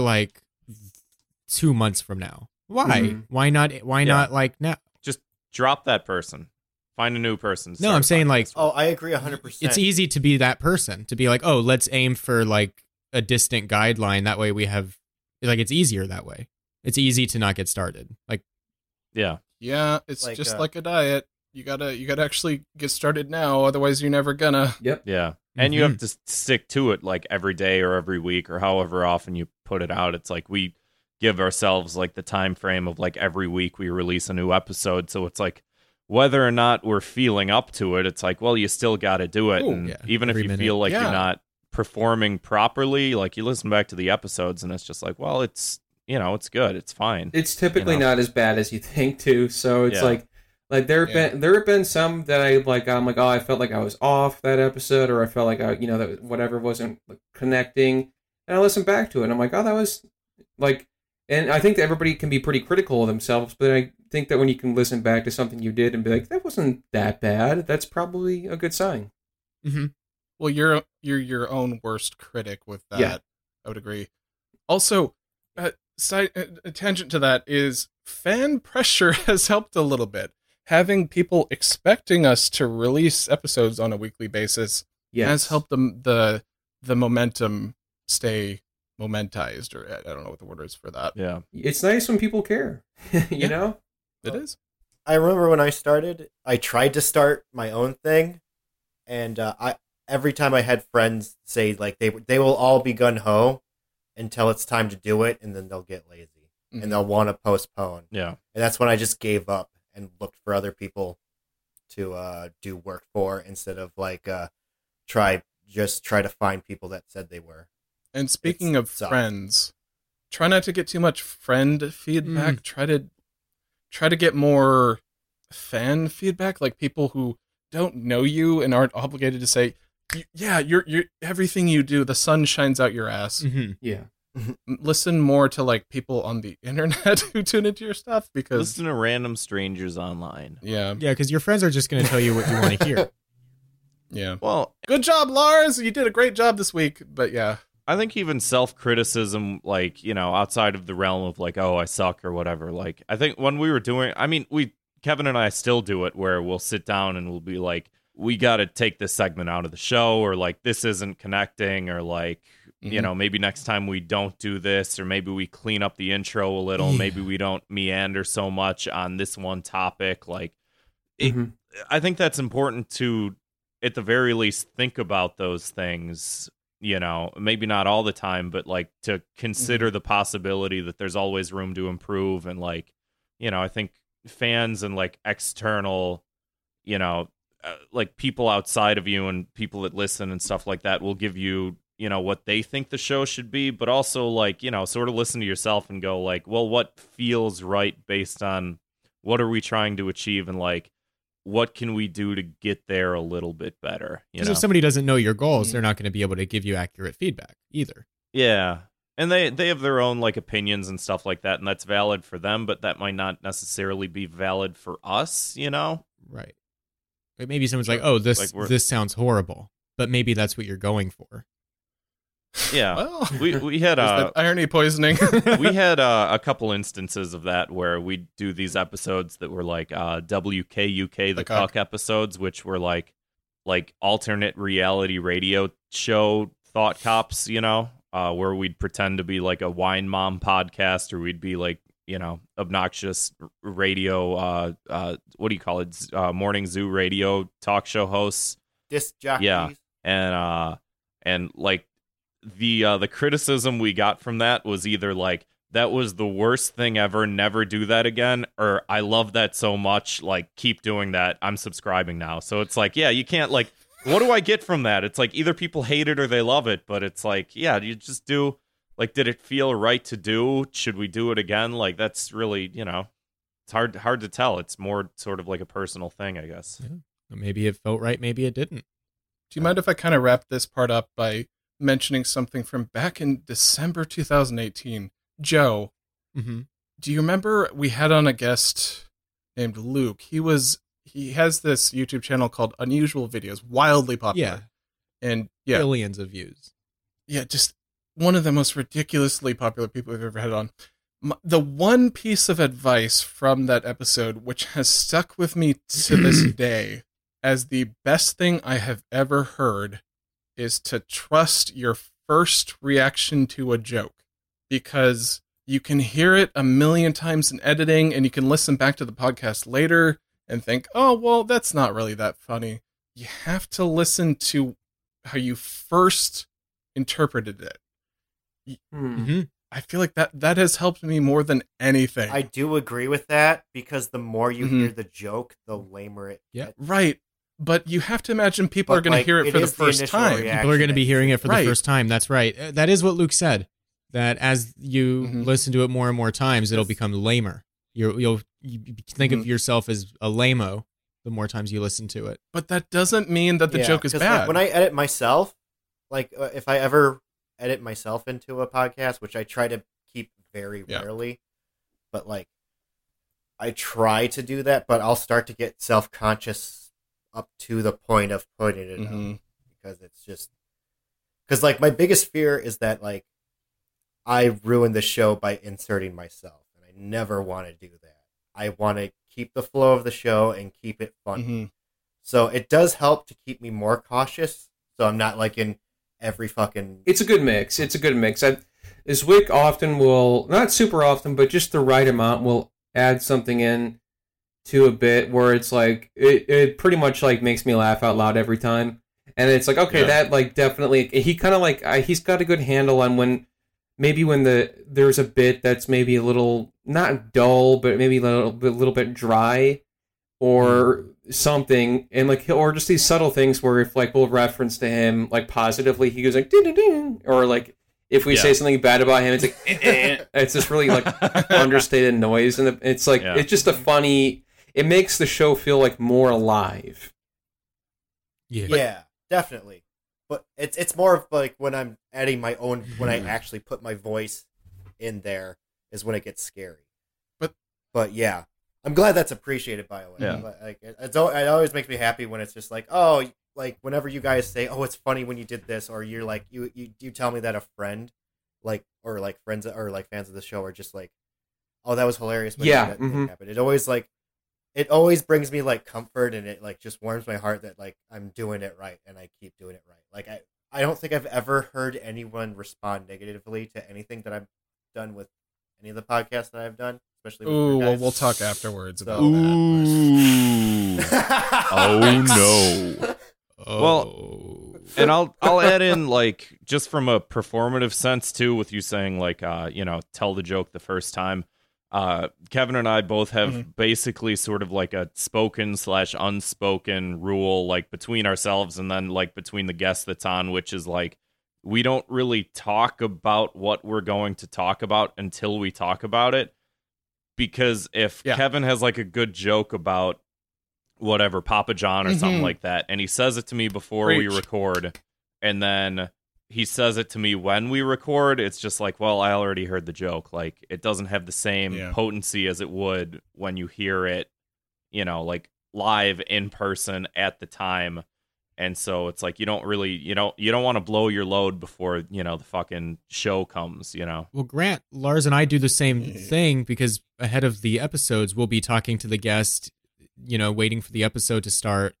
2 months from now. Why? Mhm. Why not? Why not now? just drop that person. Find a new person. No, Start I'm saying Oh, I agree 100%. it's easy to be that person, to be oh, let's aim for a distant guideline. That way we have, it's easier that way. It's easy to not get started. Yeah. Yeah, it's just like a diet. You gotta actually get started now, otherwise you're never gonna. Yep. Yeah. And you have to stick to it every day or every week or however often you put it out. It's we give ourselves the time frame of every week we release a new episode. So it's whether or not we're feeling up to it, it's well, you still got to do it. Ooh, and yeah, even if every you minute. feel Yeah. you're not performing properly, you listen back to the episodes and it's just well, it's, it's good. It's fine. It's typically not as bad as you think, too. So it's Yeah. there have been some that I'm oh, I felt I was off that episode, or I felt that whatever wasn't connecting, and I listen back to it and I'm oh, that was and I think that everybody can be pretty critical of themselves, but I think that when you can listen back to something you did and be that wasn't that bad, that's probably a good sign. Mm-hmm. Well, you're your own worst critic with that. Yeah. I would agree. Also, a tangent to that is fan pressure has helped a little bit. Having people expecting us to release episodes on a weekly basis has helped the momentum stay momentized, or I don't know what the word is for that. Yeah. It's nice when people care. you know? It is. I remember when I started, I tried to start my own thing, and every time I had friends say like they will all be gun ho until it's time to do it, and then they'll get lazy and they'll want to postpone. Yeah. And that's when I just gave up and looked for other people to do work for instead of like try to find people that said they were. And speaking of friends, try not to get too much friend feedback. Try to get more fan feedback, like people who don't know you and aren't obligated to say, yeah, you're everything you do, the sun shines out your ass. Mm-hmm. Yeah. Listen more to like people on the internet who tune into your stuff, because listen to random strangers online. Yeah. Yeah, because your friends are just going to tell you what you want to hear. Yeah. Well, good job, Lars. You did a great job this week. But yeah, I think even self-criticism, like, you know, outside of the realm of like, oh, I suck or whatever. Like, I think when we were doing, I mean, Kevin and I still do it where we'll sit down and we'll be like, we got to take this segment out of the show, or like, this isn't connecting, or like, you know, maybe next time we don't do this, or maybe we clean up the intro a little. Yeah. Maybe we don't meander so much on this one topic. Like, I think that's important to, at the very least, think about those things, you know, maybe not all the time, but like to consider the possibility that there's always room to improve. And like, you know, I think fans and like external, you know, like people outside of you and people that listen and stuff like that will give you, you know, what they think the show should be, but also like, you know, sort of listen to yourself and go like, well, what feels right based on what are we trying to achieve, and like, what can we do to get there a little bit better? Because if somebody doesn't know your goals, they're not going to be able to give you accurate feedback either. Yeah. And they have their own like opinions and stuff like that, and that's valid for them, but that might not necessarily be valid for us, you know? Right. But maybe someone's like, oh, this sounds horrible, but maybe that's what you're going for. Yeah. Well, we had irony poisoning. We had a couple instances of that where we do these episodes that were like WKUK the Cuck episodes, which were like alternate reality radio show thought cops, you know, where we'd pretend to be like a wine mom podcast, or we'd be like, you know, obnoxious radio what do you call it, morning zoo radio talk show hosts, disc jockeys. Yeah. And like the criticism we got from that was either like, that was the worst thing ever, never do that again, or I love that so much, like, keep doing that, I'm subscribing now. So it's like, yeah, you can't, like, what do I get from that? It's like either people hate it or they love it, but it's like, yeah, you just do, like, did it feel right to do? Should we do it again? Like, that's really, you know, it's hard to tell. It's more sort of like a personal thing, I guess. Yeah. Maybe it felt right, maybe it didn't. Do you mind if I kind of wrap this part up by mentioning something from back in December 2018? Joe, do you remember we had on a guest named Luke? He has this YouTube channel called Unusual Videos, wildly popular. Yeah. And billions of views. Yeah, just one of the most ridiculously popular people we've ever had on. The one piece of advice from that episode, which has stuck with me to this day as the best thing I have ever heard, is to trust your first reaction to a joke. Because you can hear it a million times in editing, and you can listen back to the podcast later and think, oh, well, that's not really that funny. You have to listen to how you first interpreted it. I feel like that has helped me more than anything. I do agree with that, because the more you hear the joke, the lamer it gets. Right. But you have to imagine people are going to hear it for the first time. People are going to be hearing it for the first time. That's right. That is what Luke said. That as you listen to it more and more times, it'll become lamer. You'll think of yourself as a lame-o the more times you listen to it. But that doesn't mean that the joke is bad. Like, when I edit myself, like if I ever edit myself into a podcast, which I try to keep very rarely, but like I try to do that, but I'll start to get self-conscious up to the point of putting it up, because it's just, because like my biggest fear is that like I ruin the show by inserting myself, and I never want to do that. I want to keep the flow of the show and keep it fun. So it does help to keep me more cautious, so I'm not like in every fucking... It's a good mix. Zwick often will, not super often, but just the right amount, will add something in to a bit where it's like, it pretty much like makes me laugh out loud every time. And it's like, okay, that like definitely, he kind of like, he's got a good handle on when there's a bit that's maybe a little, not dull, but maybe a little bit dry or something. And like, or just these subtle things where if like we'll reference to him like positively, he goes like, ding, or like, if we say something bad about him, it's like, it's this really like understated noise. And it's like, it's just a funny, it makes the show feel like more alive. Yeah, definitely. But it's more of like when I'm adding my own, when I actually put my voice in there is when it gets scary. But yeah, I'm glad that's appreciated, by the way. Yeah. But, like, it always makes me happy when it's just like, oh, like whenever you guys say, oh, it's funny when you did this, or you're like, you tell me that a friend, like, or like friends or like fans of the show are just like, oh, that was hilarious. When that thing happened. It always brings me like comfort, and it like just warms my heart that like I'm doing it right and I keep doing it right. Like I don't think I've ever heard anyone respond negatively to anything that I've done with any of the podcasts that I've done, especially with you guys. Well, we'll talk afterwards about that. Oh no. Well, and I'll add in like just from a performative sense too, with you saying like tell the joke the first time. Kevin and I both have basically sort of like a spoken/unspoken rule, like between ourselves and then like between the guest that's on, which is like we don't really talk about what we're going to talk about until we talk about it. Because if Kevin has like a good joke about whatever, Papa John or something like that, and he says it to me before we record, and then he says it to me when we record, it's just like, well, I already heard the joke. Like, it doesn't have the same potency as it would when you hear it, like live in person at the time. And so it's like, you don't really, you don't want to blow your load before, the fucking show comes, Well, Grant, Lars and I do the same thing because ahead of the episodes, we'll be talking to the guest, waiting for the episode to start,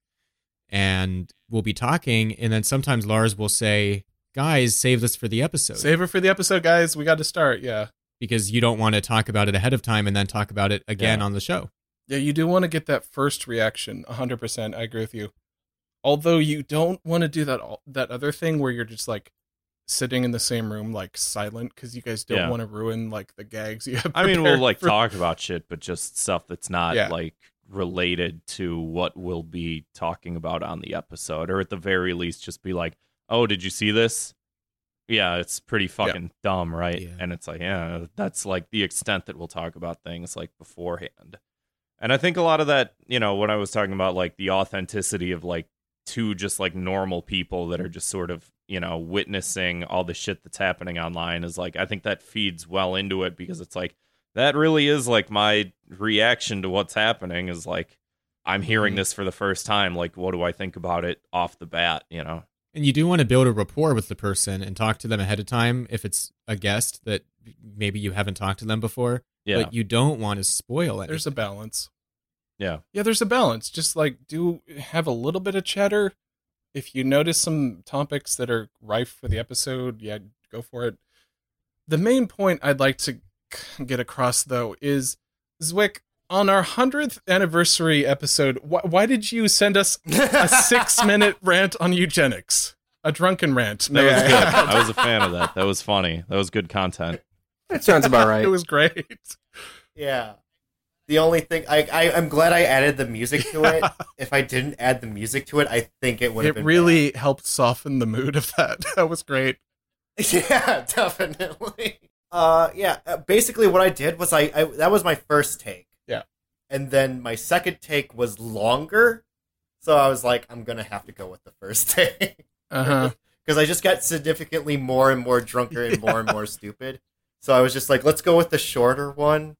and we'll be talking. And then sometimes Lars will say, guys, save this for the episode. Save it for the episode, guys. We got to start. Yeah. Because you don't want to talk about it ahead of time and then talk about it again on the show. Yeah, you do want to get that first reaction. 100%. I agree with you. Although you don't want to do that other thing where you're just like sitting in the same room, like silent, because you guys don't want to ruin like the gags you have. I mean, we'll like talk about shit, but just stuff that's not like related to what we'll be talking about on the episode, or at the very least, just be like, "Oh, did you see this? Yeah, it's pretty fucking dumb, right?" Yeah. And it's like, that's like the extent that we'll talk about things like beforehand. And I think a lot of that, when I was talking about like the authenticity of like two just like normal people that are just sort of, witnessing all the shit that's happening online, is like, I think that feeds well into it, because it's like, that really is like my reaction to what's happening is like, I'm hearing this for the first time. Like, what do I think about it off the bat, And you do want to build a rapport with the person and talk to them ahead of time if it's a guest that maybe you haven't talked to them before. Yeah. But you don't want to spoil it. There's a balance. Yeah. Yeah, there's a balance. Just like do have a little bit of cheddar. If you notice some topics that are rife for the episode, go for it. The main point I'd like to get across, though, is Zwick, on our 100th anniversary episode, why did you send us a 6-minute rant on eugenics? A drunken rant. That was good. I was a fan of that. That was funny. That was good content. That sounds about right. It was great. Yeah. The only thing, I'm glad I added the music to it. If I didn't add the music to it, I think it would have been It really bad. helped soften the mood of that. That was great. Yeah, definitely. Basically what I did was I that was my first take. Yeah. And then my second take was longer. So I was like, I'm going to have to go with the first take. Uh-huh. Because I just got significantly more and more drunker and more stupid. So I was just like, let's go with the shorter one.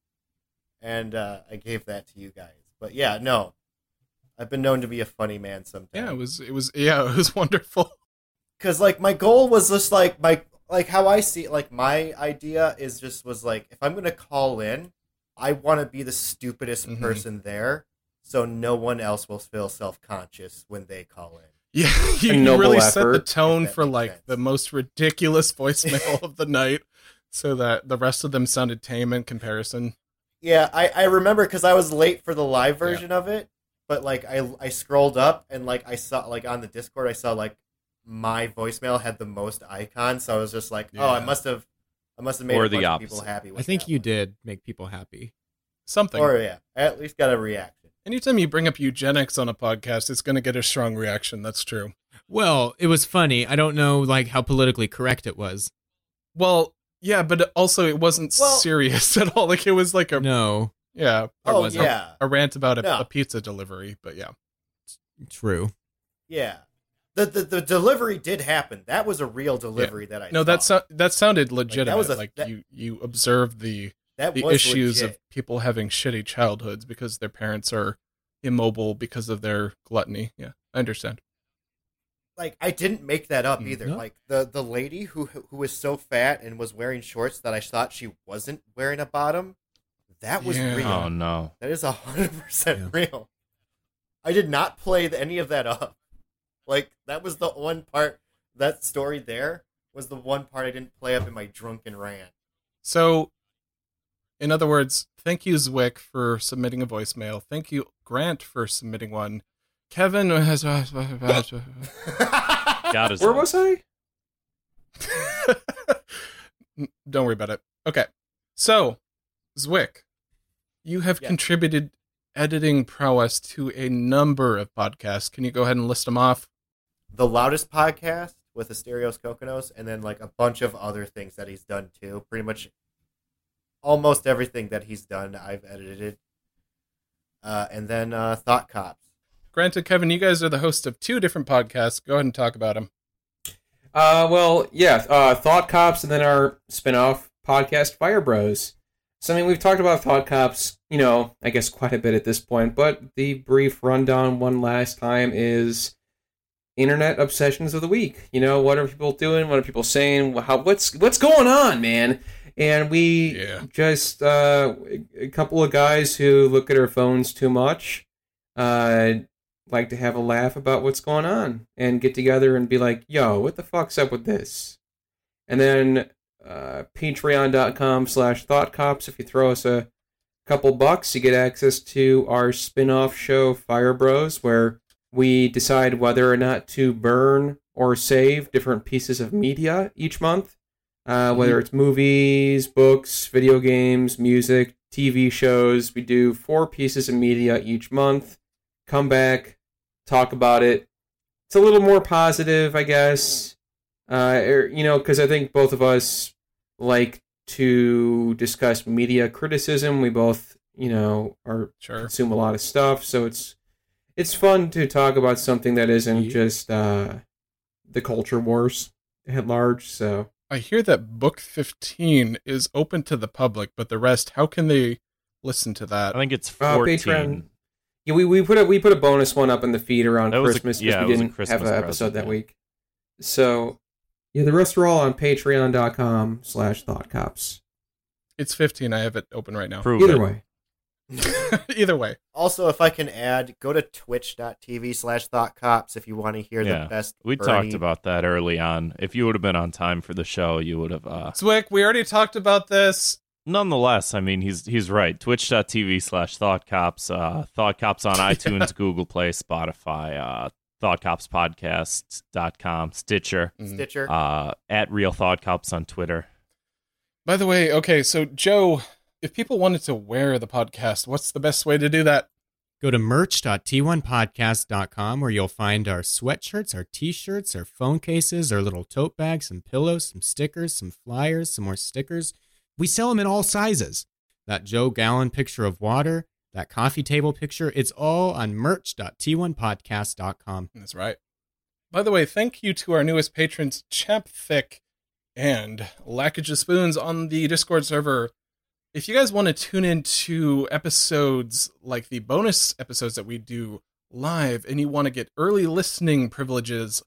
And I gave that to you guys. But yeah, no. I've been known to be a funny man sometimes. Yeah, it was wonderful. Because like my goal was just like how I see it, like my idea was like, if I'm going to call in, I want to be the stupidest person there, so no one else will feel self-conscious when they call in. Yeah, you really set the tone for like the most ridiculous voicemail of the night. so that the rest of them sounded tame in comparison. Yeah, I remember because I was late for the live version of it, but like I scrolled up and like I saw like on the Discord I saw like my voicemail had the most icons, so I was just like, oh, I must have made Or a the bunch of opposite. people happy with I think that you one. did make people happy. Something. Or I at least got a reaction. Anytime you bring up eugenics on a podcast, it's going to get a strong reaction. That's true. Well, it was funny. I don't know like how politically correct it was. Well, yeah, but also it wasn't serious at all. Like it was like a No. yeah. Oh, was yeah. a rant about No. a pizza delivery. But yeah, True. Yeah. The delivery did happen. That was a real delivery that I no, saw. that sounded legitimate. was a- Like that- you observed the That was issues legit. of people having shitty childhoods because their parents are immobile because of their gluttony. Yeah, I understand. Like I didn't make that up either. No. Like the lady who was so fat and was wearing shorts that I thought she wasn't wearing a bottom. That was Yeah. real. Oh no. That is 100% real. I did not play any of that up. Like that was the one part. That story there was the one part I didn't play up in my drunken rant. So, in other words, thank you, Zwick, for submitting a voicemail. Thank you, Grant, for submitting one. Kevin has. God is Where was I? Don't worry about it. Okay. So, Zwick, you have contributed editing prowess to a number of podcasts. Can you go ahead and list them off? The Loudest Podcast with Asterios Kokonos, and then like a bunch of other things that he's done too. Pretty much almost everything that he's done, I've edited. And then Thought Cops. Granted, Kevin, you guys are the host of 2 different podcasts. Go ahead and talk about them. Thought Cops, and then our spin-off podcast, Fire Bros. So, I mean, we've talked about Thought Cops, I guess quite a bit at this point, but the brief rundown one last time is Internet Obsessions of the Week. What are people doing? What are people saying? What's going on, man? And we just, a couple of guys who look at our phones too much, like to have a laugh about what's going on and get together and be like, yo, what the fuck's up with this? And then patreon.com/thoughtcops. If you throw us a couple bucks, you get access to our spin-off show, Fire Bros, where we decide whether or not to burn or save different pieces of media each month, whether it's movies, books, video games, music, TV shows. We do 4 pieces of media each month. Come back, talk about it. It's a little more positive, I guess. Because I think both of us like to discuss media criticism. We both, consume a lot of stuff, so it's fun to talk about something that isn't just the culture wars at large. So I hear that book 15 is open to the public, but the rest, how can they listen to that? I think it's 14. Patreon. Yeah, we put a bonus one up in the feed around Christmas because we it was a didn't Christmas have an episode present, that yeah. week. So yeah, the rest are all on patreon.com/thoughtcops. It's 15. I have it open right now. Either way. Either way. Also, if I can add, go to twitch.tv/thoughtcops if you want to hear the best. We Bernie. talked about that early on. If you would have been on time for the show, you would have. Zwick, we already talked about this. Nonetheless, I mean, he's right. Twitch.tv/thoughtcops. Thoughtcops on iTunes, Google Play, Spotify, thoughtcopspodcast.com, Stitcher. At Real Thoughtcops on Twitter. By the way, okay, so Joe, if people wanted to wear the podcast, what's the best way to do that? Go to merch.t1podcast.com where you'll find our sweatshirts, our t-shirts, our phone cases, our little tote bags, some pillows, some stickers, some flyers, some more stickers. We sell them in all sizes. That Joe Gallon picture of water, that coffee table picture, it's all on merch.t1podcast.com. That's right. By the way, thank you to our newest patrons, Champ Thick and Lackage of Spoons on the Discord server. If you guys want to tune into episodes like the bonus episodes that we do live and you want to get early listening privileges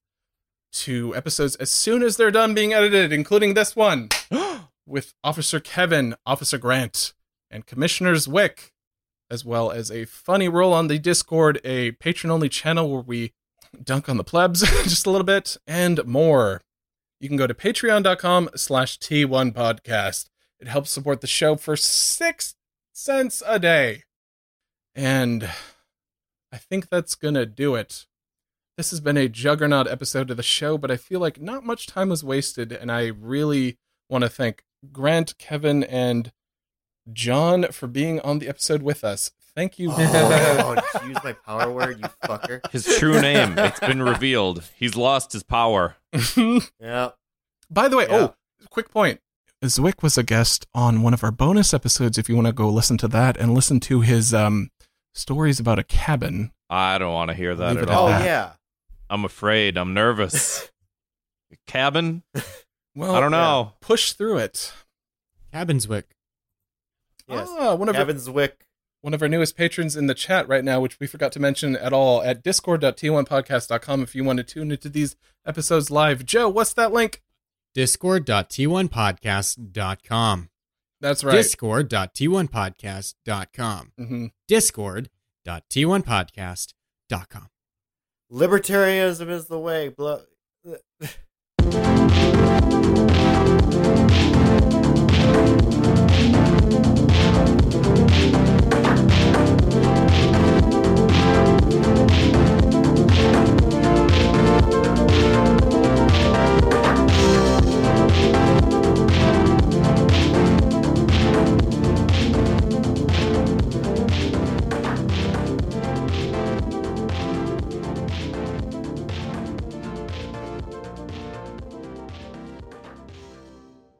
to episodes as soon as they're done being edited, including this one with Officer Kevin, Officer Grant, and Commissioner Zwick, as well as a funny role on the Discord, a patron-only channel where we dunk on the plebs just a little bit, and more. you can go to patreon.com/T1podcast. It helps support the show for 6 cents a day. And I think that's going to do it. This has been a juggernaut episode of the show, but I feel like not much time was wasted, and I really want to thank Grant, Kevin, and John for being on the episode with us. Thank you. Oh, did you use my power word, you fucker? His true name. It's been revealed. He's lost his power. Yeah. By the way, quick point. Zwick was a guest on one of our bonus episodes, if you want to go listen to that and listen to his stories about a cabin. I don't want to hear that Leave at it at all. that. Oh, yeah. I'm afraid. I'm nervous. Cabin? Well, I don't know. Push through it. Cabinswick. Yes. One of Kevin Zwick. one of our newest patrons in the chat right now, which we forgot to mention at all, at discord.t1podcast.com if you want to tune into these episodes live. Joe, what's that link? Discord.t1podcast.com. That's right. Discord.t1podcast.com. Mm-hmm. Discord.t1podcast.com. Libertarianism is the way.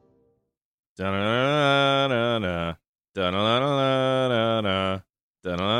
Da-na-na-na-na. Da-na-na-na-na-na. Da-na-na-na-na-na.